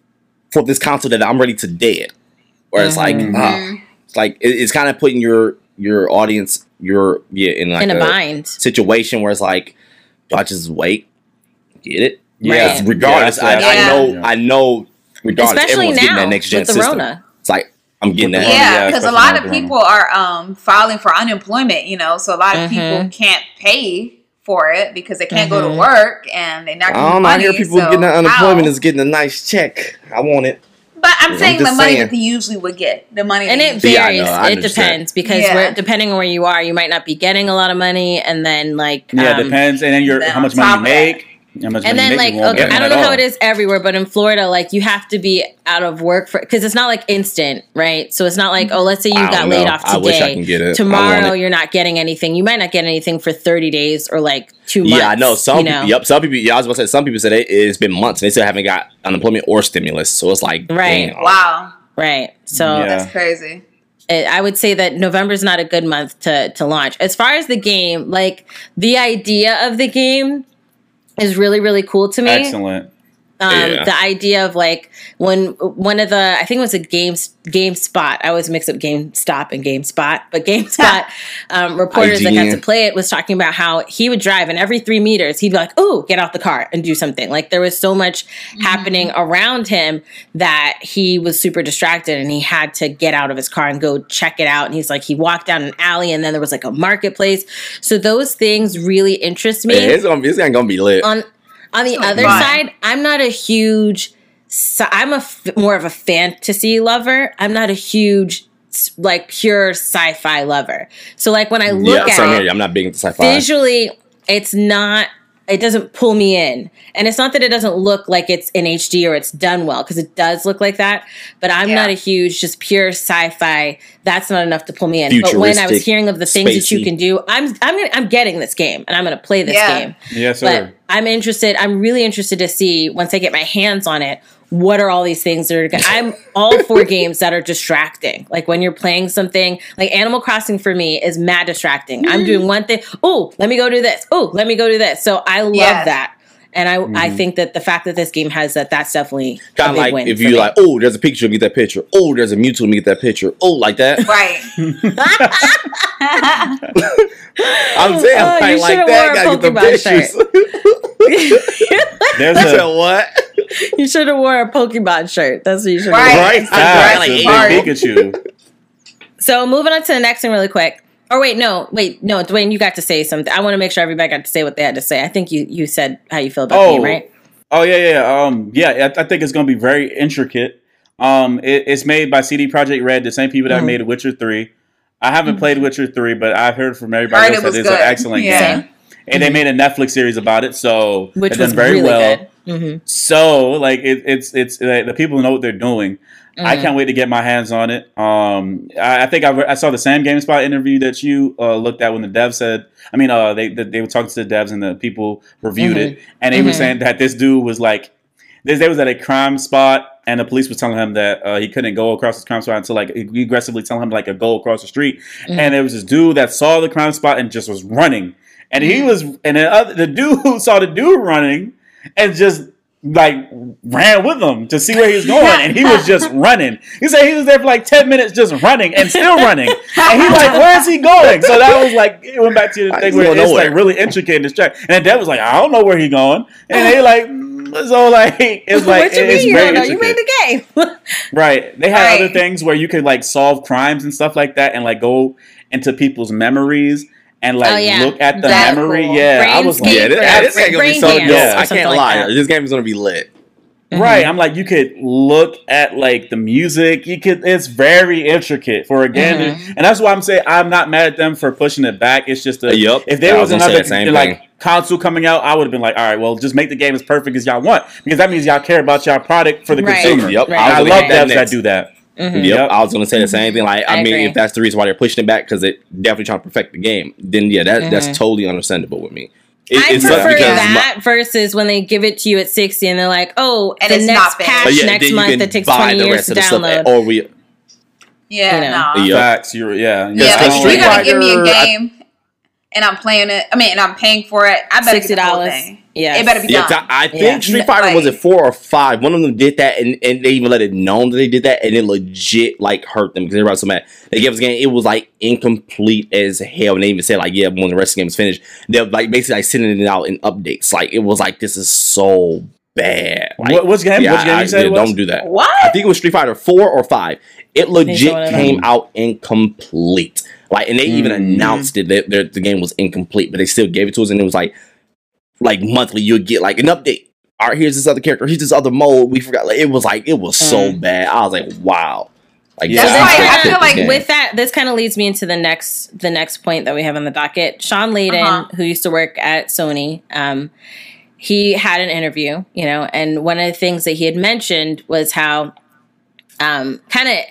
for this console that I'm ready to dead. Where it's like, Mhm. ah, it's like it- it's kind of putting your your audience, your yeah, in like In a a bind. situation where it's like, do I just wait, get it? yeah, Right. Regardless, Yeah, that's I, what Yeah. I know, Yeah. I know. Regardless, Especially everyone's getting now that next gen with the system. Rona. It's like I'm getting With the that. Rona. Yeah, Yeah, because a especially lot now of with the people are um, filing for unemployment, you know, so a lot of Mhm. people can't pay for it because they can't go to Mhm. work and they're not I getting don't know. I money. hear people so getting that unemployment how? is getting a nice check. I want it. But I'm I'm saying the just money saying. that they usually would get, the money, And they it usually- Yeah, I varies. know, I it understand. depends because Yeah. where, depending on where you are, you might not be getting a lot of money, and then like yeah, um, it depends. And then your then how much on top money you of that- make. How much and money then you like make, you won't okay, get I don't at know how all. it is everywhere, but in Florida, like you have to be out of work for because it's not like instant, right? So it's not like oh, let's say you I got don't laid know. off I wish I today. can get it. I want Tomorrow it. you're not getting anything. You might not get anything for thirty days or like two months. Yeah, I know. Some you people, know? yep. Some people. Yeah, I was about to say some people said it, it's been months and they still haven't got unemployment or stimulus. So it's like, Right. damn. Wow, Right. So Yeah. that's crazy. it- I would say that November is not a good month to to launch. As far as the game, like the idea of the game is really really cool to me. Excellent. Um, Yeah. The idea of like when one of the I think it was a Games GameSpot. I always mix up GameStop and GameSpot, but GameSpot um, reporters that got I G N. to play it was talking about how he would drive and every three meters he'd be like, "Ooh, get out the car and do something." Like there was so much happening around him that he was super distracted and he had to get out of his car and go check it out. And he's like, he walked down an alley and then there was like a marketplace. So those things really interest me. Yeah, it's gonna be. It's gonna be lit. On on the It's gonna other be fun. side, I'm not a huge. So I'm a f- more of a fantasy lover. I'm not a huge s- like pure sci-fi lover. So like when I look yeah, at same it here. I'm not big into sci-fi. visually, it's not. It doesn't pull me in, and it's not that it doesn't look like it's in H D or it's done well because it does look like that. But I'm Yeah. not a huge just pure sci-fi. That's not enough to pull me in. But when I was Futuristic, hearing of the things that you spacey. can do, I'm I'm gonna, I'm getting this game and I'm going to play this Yeah. game. Yes, But sir. I'm interested. I'm really interested to see once I get my hands on it what are all these things that are, I'm all for games that are distracting. Like when you're playing something, like Animal Crossing for me is mad distracting. I'm doing one thing. Oh, let me go do this. Oh, let me go do this. So I love Yes. that. And I, Mm-hmm. I think that the fact that this game has that, that's definitely a Kind big of like win if for you me. like, oh, there's a picture, get that picture. Oh, there's a Mewtwo, let me get that picture. Oh, like that. Right. I'm saying, Oh, like, you like should've that. wore a Gotta get the Pokemon pictures. There's I said a what? You should have wore a Pokemon shirt. That's what you should have Right. worn. Right? ah, Like, it's hey, a big Pikachu. So moving on to the next one really quick. Or wait, no, wait, no, Dwayne, you got to say something. I want to make sure everybody got to say what they had to say. I think you you said how you feel about the Oh. game, right? Oh yeah, yeah, um, yeah. I, I think it's gonna be very intricate. Um, it, it's made by C D Projekt Red, the same people that Mhm. made Witcher three. I haven't played Witcher three, but I've heard from everybody Heard else it that was it's an good. excellent Yeah. game. And they made a Netflix series about it, so Which it's was done very really well. good. Mm-hmm. So like it, it's it's uh, the people know what they're doing. I Mhm. can't wait to get my hands on it. Um, I, I think I, re- I saw the Sam GameSpot interview that you uh, looked at when the devs said. I mean, uh, they they, they were talking to the devs and the people reviewed Mhm. it, and they were Mhm. saying that this dude was like, this they was at a crime spot, and the police was telling him that uh, he couldn't go across this crime spot until like aggressively telling him like to go across the street, Mhm. and there was this dude that saw the crime spot and just was running, and he was and the other the dude who saw the dude running and just like ran with him to see where he was going, and he was just running. He said he was there for like ten minutes just running and still running, and he like, where is he going? So that was like it went back to the I thing ain't where going it's nowhere. like really intricate and distracting. And Dad was like, I don't know where he going, and they like mm, so like it's like what you it's mean? You very don't know? You intricate. made the game. Right. They had Right. other things where you could like solve crimes and stuff like that and like go into people's memories and like Oh, yeah. look at the That's memory. cool. Yeah. I was like, Yeah, this, Brain this ain't gonna be Brain so Dance dope. or I something can't like lie. that. This game is gonna be lit. right. I'm like, you could look at like the music. You could, it's very intricate for a game. Mhm. And that's why I'm saying I'm not mad at them for pushing it back. It's just a, Yup. if there Yeah, I was, was gonna say another the same like thing. console coming out, I would have been like, all right, well, just make the game as perfect as y'all want because that means y'all care about y'all product for the Right. consumer. Yep. Right. I was I gonna love hit that devs that next. do that. Mhm. Yep, Yep. I was gonna say the same thing. Like, I, I mean, agree. if that's the reason why they're pushing it back, because they definitely trying to perfect the game, then yeah, that Mhm. that's totally understandable with me. It, I it sucks prefer because that versus when they give it to you at sixty and they're like, oh, And the it's next not finished. patch but yeah, next then you month can that takes buy twenty the years rest to of the stuff, download. or we. Yeah, You know. no. Yeah. Facts. You're, yeah. Yeah, Because like, Street you gotta give me a Fighter, I- game, and I'm playing it. I mean, and I'm paying for it. I better get the whole $60. thing. Yes. It better be Yeah, 'cause done. I, I think Yeah. Street Fighter Like- was it four or five. One of them did that, and, and they even let it known that they did that, and it legit like hurt them because they were so mad. They gave us a game. It was like incomplete as hell, and they even said like, yeah, when the rest of the game is finished, they're like basically like sending it out in updates. Like it was like this is so bad. Like, What, which game? yeah, which game I- you said yeah, it was? don't do that. What? I think it was Street Fighter four or five. It legit showing it came out incomplete. Like, and they even Mm. announced it that that the game was incomplete, but they still gave it to us, and it was like, like monthly, you'd get like an update. All right, here's this other character. Here's this other mode. We forgot. Like, it was like it was so Mm. bad. I was like, wow. Like, Yeah, That's this why is I a feel good like game. with that, this kind of leads me into the next the next point that we have on the docket. Sean Layden, Uh-huh. who used to work at Sony, um, he had an interview, you know, and one of the things that he had mentioned was how um, kind of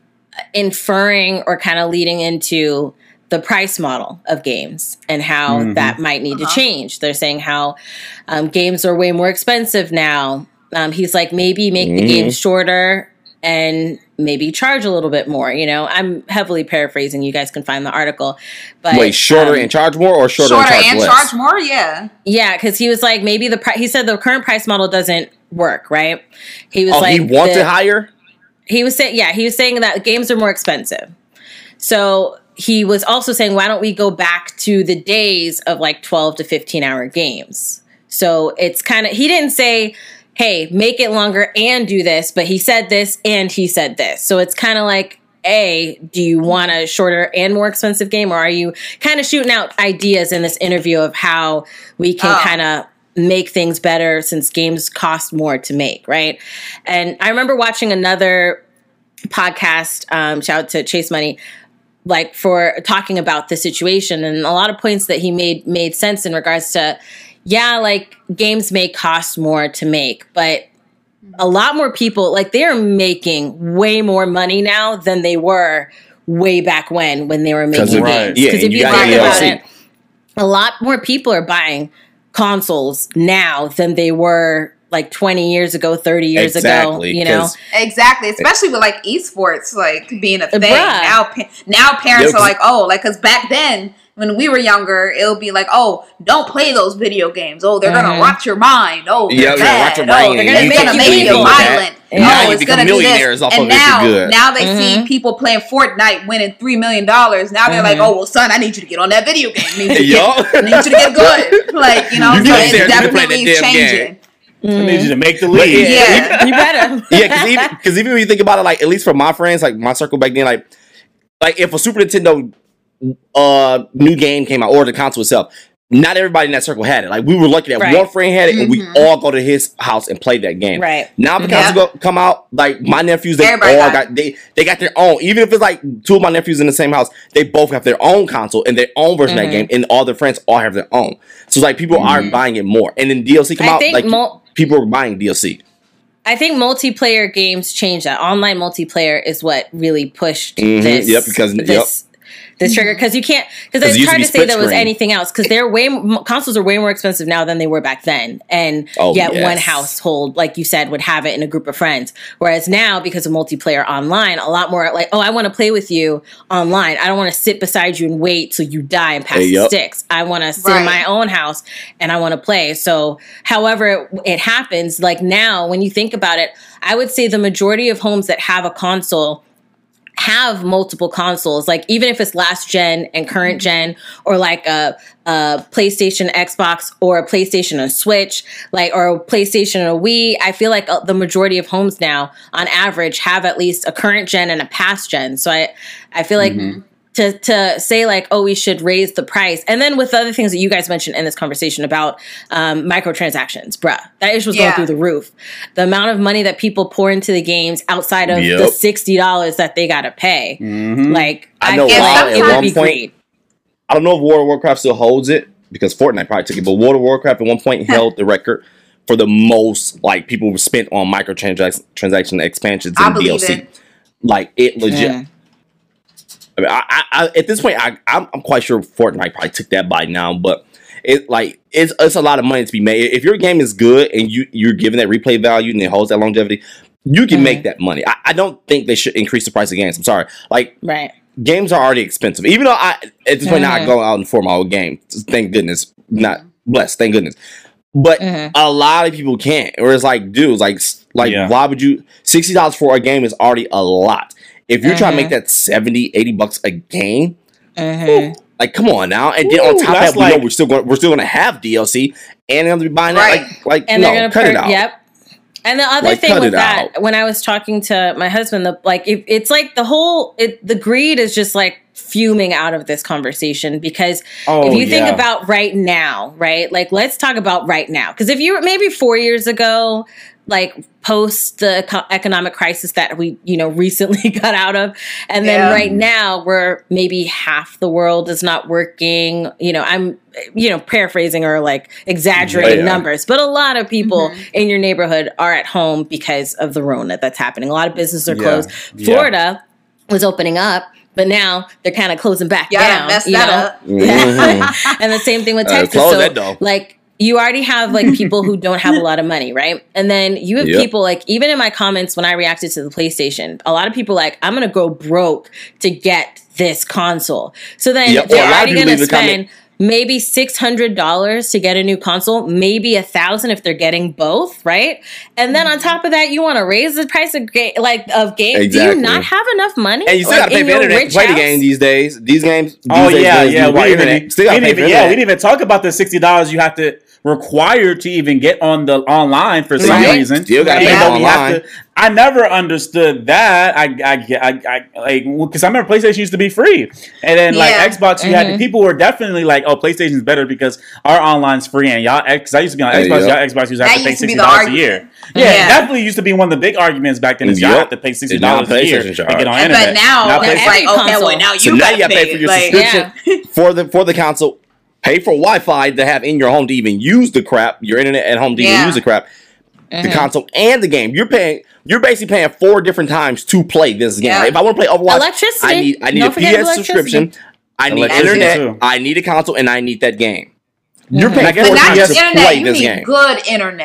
inferring or kind of leading into the price model of games and how Mhm. that might need Uh-huh. to change. They're saying how um, games are way more expensive now. Um, he's like, maybe make the Mhm. game shorter and maybe charge a little bit more. You know, I'm heavily paraphrasing. You guys can find the article. But Wait, shorter um, and charge more, or shorter, Shorter and charge and less? charge more? Yeah. yeah, because he was like, maybe the pri- he said the current price model doesn't work, right? He was Oh, like, he wants the- it higher. he was saying, yeah, he was saying that games are more expensive. So he was also saying, why don't we go back to the days of like twelve to fifteen hour games? So it's kind of, he didn't say, hey, make it longer and do this, but he said this and he said this. So it's kind of like, A, do you want a shorter and more expensive game? Or are you kind of shooting out ideas in this interview of how we can Oh. kind of make things better since games cost more to make, right? And I remember watching another podcast, um, shout out to Chase Money, like for talking about the situation, and a lot of points that he made made sense in regards to, yeah, like games may cost more to make, but a lot more people, like they're making way more money now than they were way back when when they were making of- Right. games. yeah, Because and if you you got think the about D L C. it, a lot more people are buying consoles now than they were like twenty years ago, thirty years Exactly, ago, you know? 'cause- Exactly, especially with like esports like being a thing. Bruh. Now, pa- now parents Yeah, are like, oh, like because back then when we were younger, it'll be like, oh, don't play those video games. Oh, they're gonna Mhm. rot your mind. Oh, Yeah, they're they're gonna rot your bad. brain Oh, they're and gonna you make, can't make do you anything with that. violent. And Oh, now you it's become gonna do millionaires this. off And of it if now, you're good. now they see Mhm. people playing Fortnite winning three million dollars. Now they're like, Mhm. oh, well, son, I need you to get on that video game. I need you to Yo. get, I need you to get good. Like you know, You so need it's to play that definitely damn game. changing. I need you to make the But league. Yeah. You better. Yeah, because even because even when you think about it, like at least for my friends, like my circle back then, like like if a Super Nintendo uh new game came out or the console itself, not everybody in that circle had it. Like we were lucky that Right. one friend had it, and we Mhm. all go to his house and play that game. Right. Now if the Yeah. console go, come out, like my nephews, they Everybody all got got they they got their own. Even if it's like two of my nephews in the same house, they both have their own console and their own version of that Mhm. game, and all their friends all have their own. So it's like people are Mhm. buying it more, and then D L C come I out, think like mul- people are buying D L C. I think multiplayer games change that. Online multiplayer is what really pushed Mhm, this. yep, because- this, yep. this trigger because you can't because 'Cause it it's used to hard be to say split there was screen. anything else because they're way m- consoles are way more expensive now than they were back then, and Oh, yet yes. one household, like you said, would have it in a group of friends. Whereas now, because of multiplayer online, a lot more like, oh, I want to play with you online. I don't want to sit beside you and wait till you die and pass Hey, the yup. sticks. I want to sit Right. in my own house and I want to play. So, however it, it happens, like now, when you think about it, I would say the majority of homes that have a console have multiple consoles, like even if it's last gen and current gen, or like a, a PlayStation, Xbox, or a PlayStation and Switch, like or a PlayStation and a Wii. I feel like uh, the majority of homes now, on average, have at least a current gen and a past gen. So I, I feel like. Mm-hmm. To, to say like, oh, we should raise the price. And then with the other things that you guys mentioned in this conversation about um, microtransactions, bruh, that issue was Yeah. going through the roof. The amount of money that people pour into the games outside of the Yep. sixty dollars that they got to pay. Mhm. Like, I I, know feel WoW like at it would one be point- greed. I don't know if World of Warcraft still holds it because Fortnite probably took it, but World of Warcraft at one point held the record for the most like people spent on microtransaction transaction expansions I and D L believe C. it. Like it legit. Mm. I mean, I, I, I, at this point, I, I'm, I'm quite sure Fortnite probably took that by now, but it like it's it's a lot of money to be made. If your game is good and you you're giving that replay value and it holds that longevity, you can Mhm. make that money. I, I don't think they should increase the price of games. I'm sorry, like Right. games are already expensive. Even though I at this point now I Mhm. go out and form my own game. Thank goodness, not blessed. Thank goodness. But Mhm. a lot of people can't. Or it's like, dudes, like, s- like, Yeah. why would you? Sixty dollars for a game is already a lot. If you're trying to Mhm. make that seventy, eighty bucks a game, Mhm. like, come on now. And then on Ooh, top of that's that, we know like- we're still going, we're still going to have D L C, and they're going to be buying Right. that. Like, like, And no, they're gonna cut per- it out. Yep. And the other Like, thing cut with it that, out. when I was talking to my husband, the like, if it's like the whole, it, the greed is just like fuming out of this conversation because Oh, if you think yeah. about right now, right? Like, let's talk about right now. Because if you were maybe four years ago, like post the eco- economic crisis that we, you know, recently got out of, and then Yeah. right now where maybe half the world is not working, you know, I'm, you know, paraphrasing or like exaggerating Yeah. numbers, but a lot of people Mhm. in your neighborhood are at home because of the Rona that's happening. A lot of businesses are Yeah. closed. Yeah. Florida was opening up, but now they're kind of closing back Y'all done down. messed you that know? up. Mhm. And the same thing with Uh, Texas. close so, that door. like, you already have like people who don't have a lot of money, right? And then you have Yep. people like, even in my comments when I reacted to the PlayStation, a lot of people like, I'm gonna go broke to get this console. So then Yep. they're Well, a lot of already people gonna leave the comment- spend maybe six hundred dollars to get a new console, maybe a thousand if they're getting both, right? And then on top of that, you want to raise the price of ga- like of games. Exactly. Do you not have enough money? And you still Like, got to pay in for your internet to rich play the house? game these days. These games. These Oh days, yeah, games yeah. use We internet. didn't, Still we got to didn't pay for even, yeah, internet. we didn't even talk about the sixty dollars you have to require to even get on the online for some Right. reason. Still gotta Even pay though we have online. to- I never understood that. I, I, I, I like because I remember PlayStation used to be free, and then like Yeah. Xbox, you had Mhm. people were definitely like, "Oh, PlayStation's better because our online's free." And y'all, because I used to be on Hey, Xbox, yep. y'all Xbox used to That have to pay used to be sixty the dollars a argument. year. Yeah, Yeah. it definitely used to be one of the big arguments back then. Is y'all Yep. have to pay sixty And now dollars a year PlayStation to get on charge. internet. But now, Now it's every like, okay, console. well, now you So now gotta you got to pay for your Like, subscription for the for the console. Pay for Wi-Fi to have in your home to even use the crap. Your internet at home to even Yeah. use the crap. Mm-hmm. The console and the game. You're paying. You're basically paying four different times to play this game. Yeah. Like, if I want to play Overwatch, Electricity. I need I need Don't a forget P S electricity. subscription. I need Electricity, internet. too. I need a console, and I need that game. You're Mhm. paying I guess four But not times just to internet. play You this need game. good internet.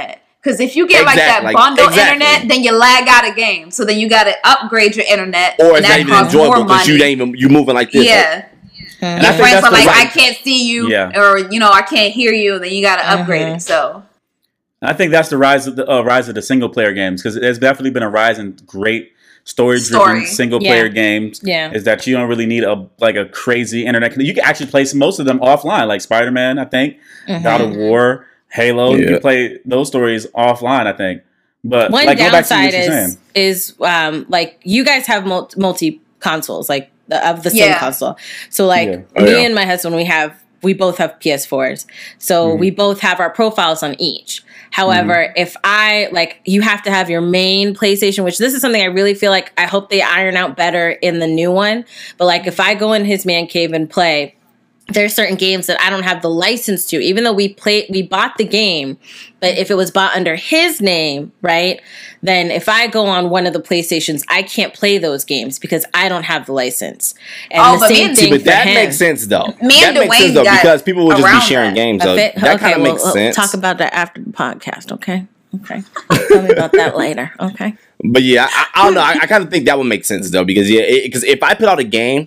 Because if you get Exactly, like that like, bundle exactly. internet, then you lag out of game. So then you got to upgrade your internet, Or and it's not that even costs enjoyable more because you money. ain't even you moving like this. Yeah. And Your I think friends that's are the like, right- I can't see you, Yeah. or you know, I can't hear you. Then you got to upgrade Mhm. it. So I think that's the rise of the uh, rise of the single player games, because there's definitely been a rise in great story driven Story. single player Yeah. games. Yeah. Is that you don't really need a like a crazy internet connection. You can actually play some, most of them offline, like Spider Man, I think, God of War, Halo. You Yeah. can play those stories offline, I think. But One like, go back to what downside you're saying. is is um like you guys have multi consoles like the, of the same Yeah. console. So like Yeah. Oh, me yeah. and my husband, we have we both have P S fours. So Mhm. we both have our profiles on each. However, if I like, you have to have your main PlayStation, which this is something I really feel like I hope they iron out better in the new one. But like, if I go in his man cave and play, there's certain games that I don't have the license to, even though we play, we bought the game, but if it was bought under his name, right? Then if I go on one of the PlayStations, I can't play those games because I don't have the license. And Oh, the but me same and- thing But for that him. makes sense though. Me that and makes sense Dwayne though got because people would just be around sharing that. games. A Though. bit- That kind of well, makes we'll sense. talk about that after the podcast, okay? Okay. Tell me about that later, okay? But yeah, I, I don't know. I, I kind of think that would make sense though, because yeah, because if I put out a game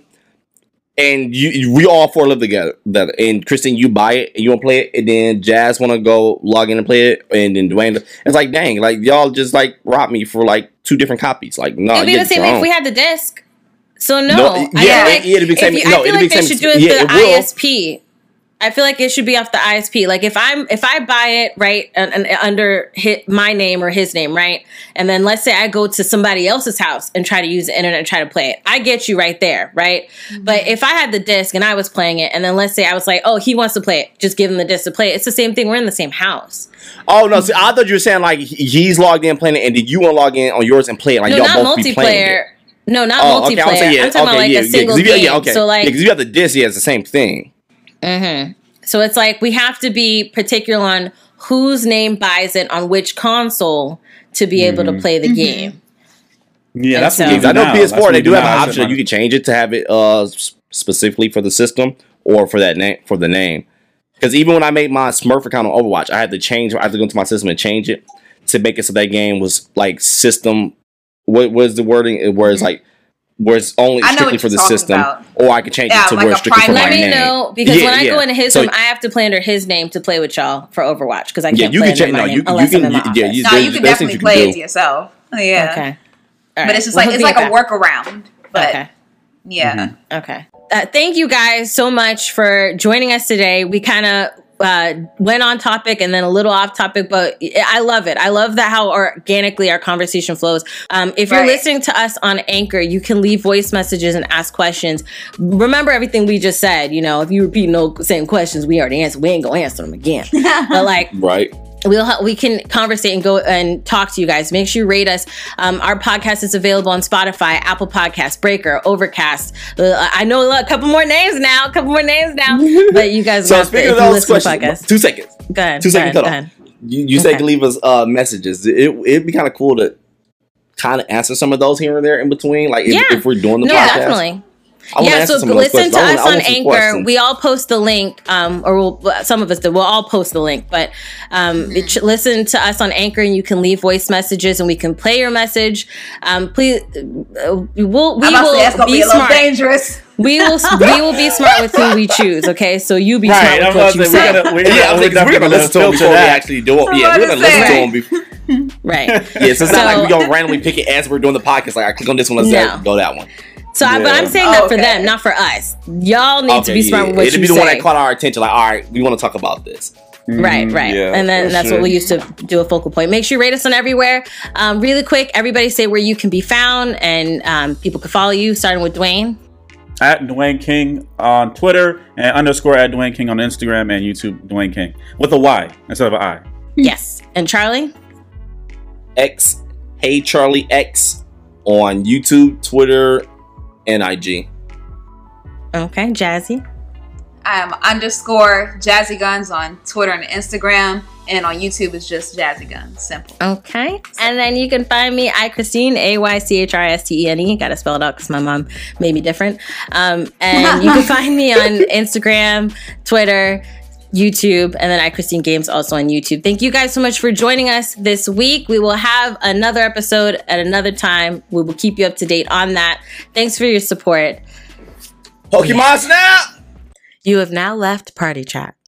and you, you- we all four live together, together, and Christine, you buy it and you want to play it, and then Jazz want to go log in and play it, and then Dwayne, it's like, dang, like y'all just like robbed me for like two different copies. Like, no, It'd be you the get same your thay if own. we had the disc. So no, No, I yeah, feel like it- it'd be if same- you- no, I feel it'd like be they same- should do it yeah, the it will. I S P. I feel like it should be off the I S P. Like if I'm if I buy it right and, and under hit my name or his name, right, and then let's say I go to somebody else's house and try to use the internet and try to play it, I get you right there, right? Mm-hmm. But if I had the disc and I was playing it, and then let's say I was like, oh, he wants to play it, just give him the disc to play it. It's the same thing. We're in the same house. Oh no! See, I thought you were saying like he- he's logged in playing it, and then you want to log in on yours and play it. Like No, y'all not both be playing it. multiplayer. No, not Oh, multiplayer. okay. I was saying, yeah, I'm talking okay, about like yeah, a yeah, single 'cause if you- game. yeah, okay. So like, because you have the disc, yeah, it's the same thing. Mm-hmm. So it's like we have to be particular on whose name buys it on which console to be able to play the game. Yeah, that's so- what we do I know now. P S That's four what they we do have now. an That's option that it, you can change it to have it uh s- specifically for the system or for that name for the name. Because even when I made my Smurf account on Overwatch, I had to change. I had to go into my system and change it to make it so that game was like system. What was the wording? Where it's like where it's only I know strictly what for you're the talking system, about. or I can change Yeah, it to like where a it's strictly for primary. my Let me name. know because Yeah, when I yeah. go into his So- room, I have to play under his name to play with y'all for Overwatch because I can't Yeah, you play can under change. my No, name you, you unless can. I'm in my you- office. yeah, you, No, there's- you can there's things definitely you play can it do. yourself. Yeah. Okay. All But right. it's just Well, like hook it's me like a back. workaround. But Okay. yeah. Okay. Uh, thank you guys so much for joining us today. We kind of uh, went on topic and then a little off topic, but I love it. I love that how organically our conversation flows. Um, if you're Right. listening to us on Anchor, you can leave voice messages and ask questions. Remember everything we just said. You know, if you repeat no same questions we already answered, we ain't gonna answer them again. But like, Right. we'll ha- we can conversate and go and talk to you guys. Make sure you rate us. Um, our podcast is available on Spotify, Apple Podcasts, Breaker, Overcast. Uh, I know a couple more names now, a couple more names now, but you guys So have to, speaking if of you those listen to the questions, podcast. two seconds. Go ahead. Two go seconds ahead, cut go off. ahead. You, you said Okay. to leave us uh, messages. It, it'd be kind of cool to kind of answer some of those here and there in between. Like if, Yeah. if we're doing the No, podcast. definitely. I wanna Yeah, answer so some of those listen questions. to I wanna- us I on want some Anchor. questions. We all post the link, um, or we'll, some of us do. We'll all post the link, but um, it sh- listen to us on Anchor, and you can leave voice messages, and we can play your message. Um, please, uh, we will we I'm about to will say that's gonna be be a little smart. dangerous. We will we will be smart with who we choose. Okay, so you be Right, I'm smart with what about you to say, say. we're gonna, we're Yeah, I was like, we're gonna listen to them before we that. actually do it. I'm Yeah, we're about gonna to listen say. to them before. Right. Yeah, so it's not So- like we gonna randomly pick it as we're doing the podcast. Like I click on this one, let's No. go that one. So, I, but Yeah. I'm saying Oh, that for okay. them, not for us. Y'all need to be smart yeah. with what It'd you be the say. one that caught our attention. Like, all right, we want to talk about this. Right, right. yeah, and then for that's sure. what we used to do a focal point. Make sure you rate us on everywhere. Um, really quick, everybody say where you can be found and um, people can follow you, starting with Dwayne. At Dwayne King on Twitter and underscore at Dwayne King on Instagram and YouTube, Dwayne King with a Y instead of an I. Yes. And Charlie? X, hey Charlie X, on YouTube, Twitter, and I G. Okay. Jazzy? I'm underscore Jazzy Guns on Twitter and Instagram, and on YouTube it's just Jazzy Guns. Simple. Okay. And then you can find me, I Christine, A Y C H R I S T E N E. Got to spell it out because my mom made me different. Um, and you can find me on Instagram, Twitter, YouTube, and then iChristine Games also on YouTube. Thank you guys so much for joining us this week. We will have another episode at another time. We will keep you up to date on that. Thanks for your support. Pokemon Snap! You have now left Party Chat.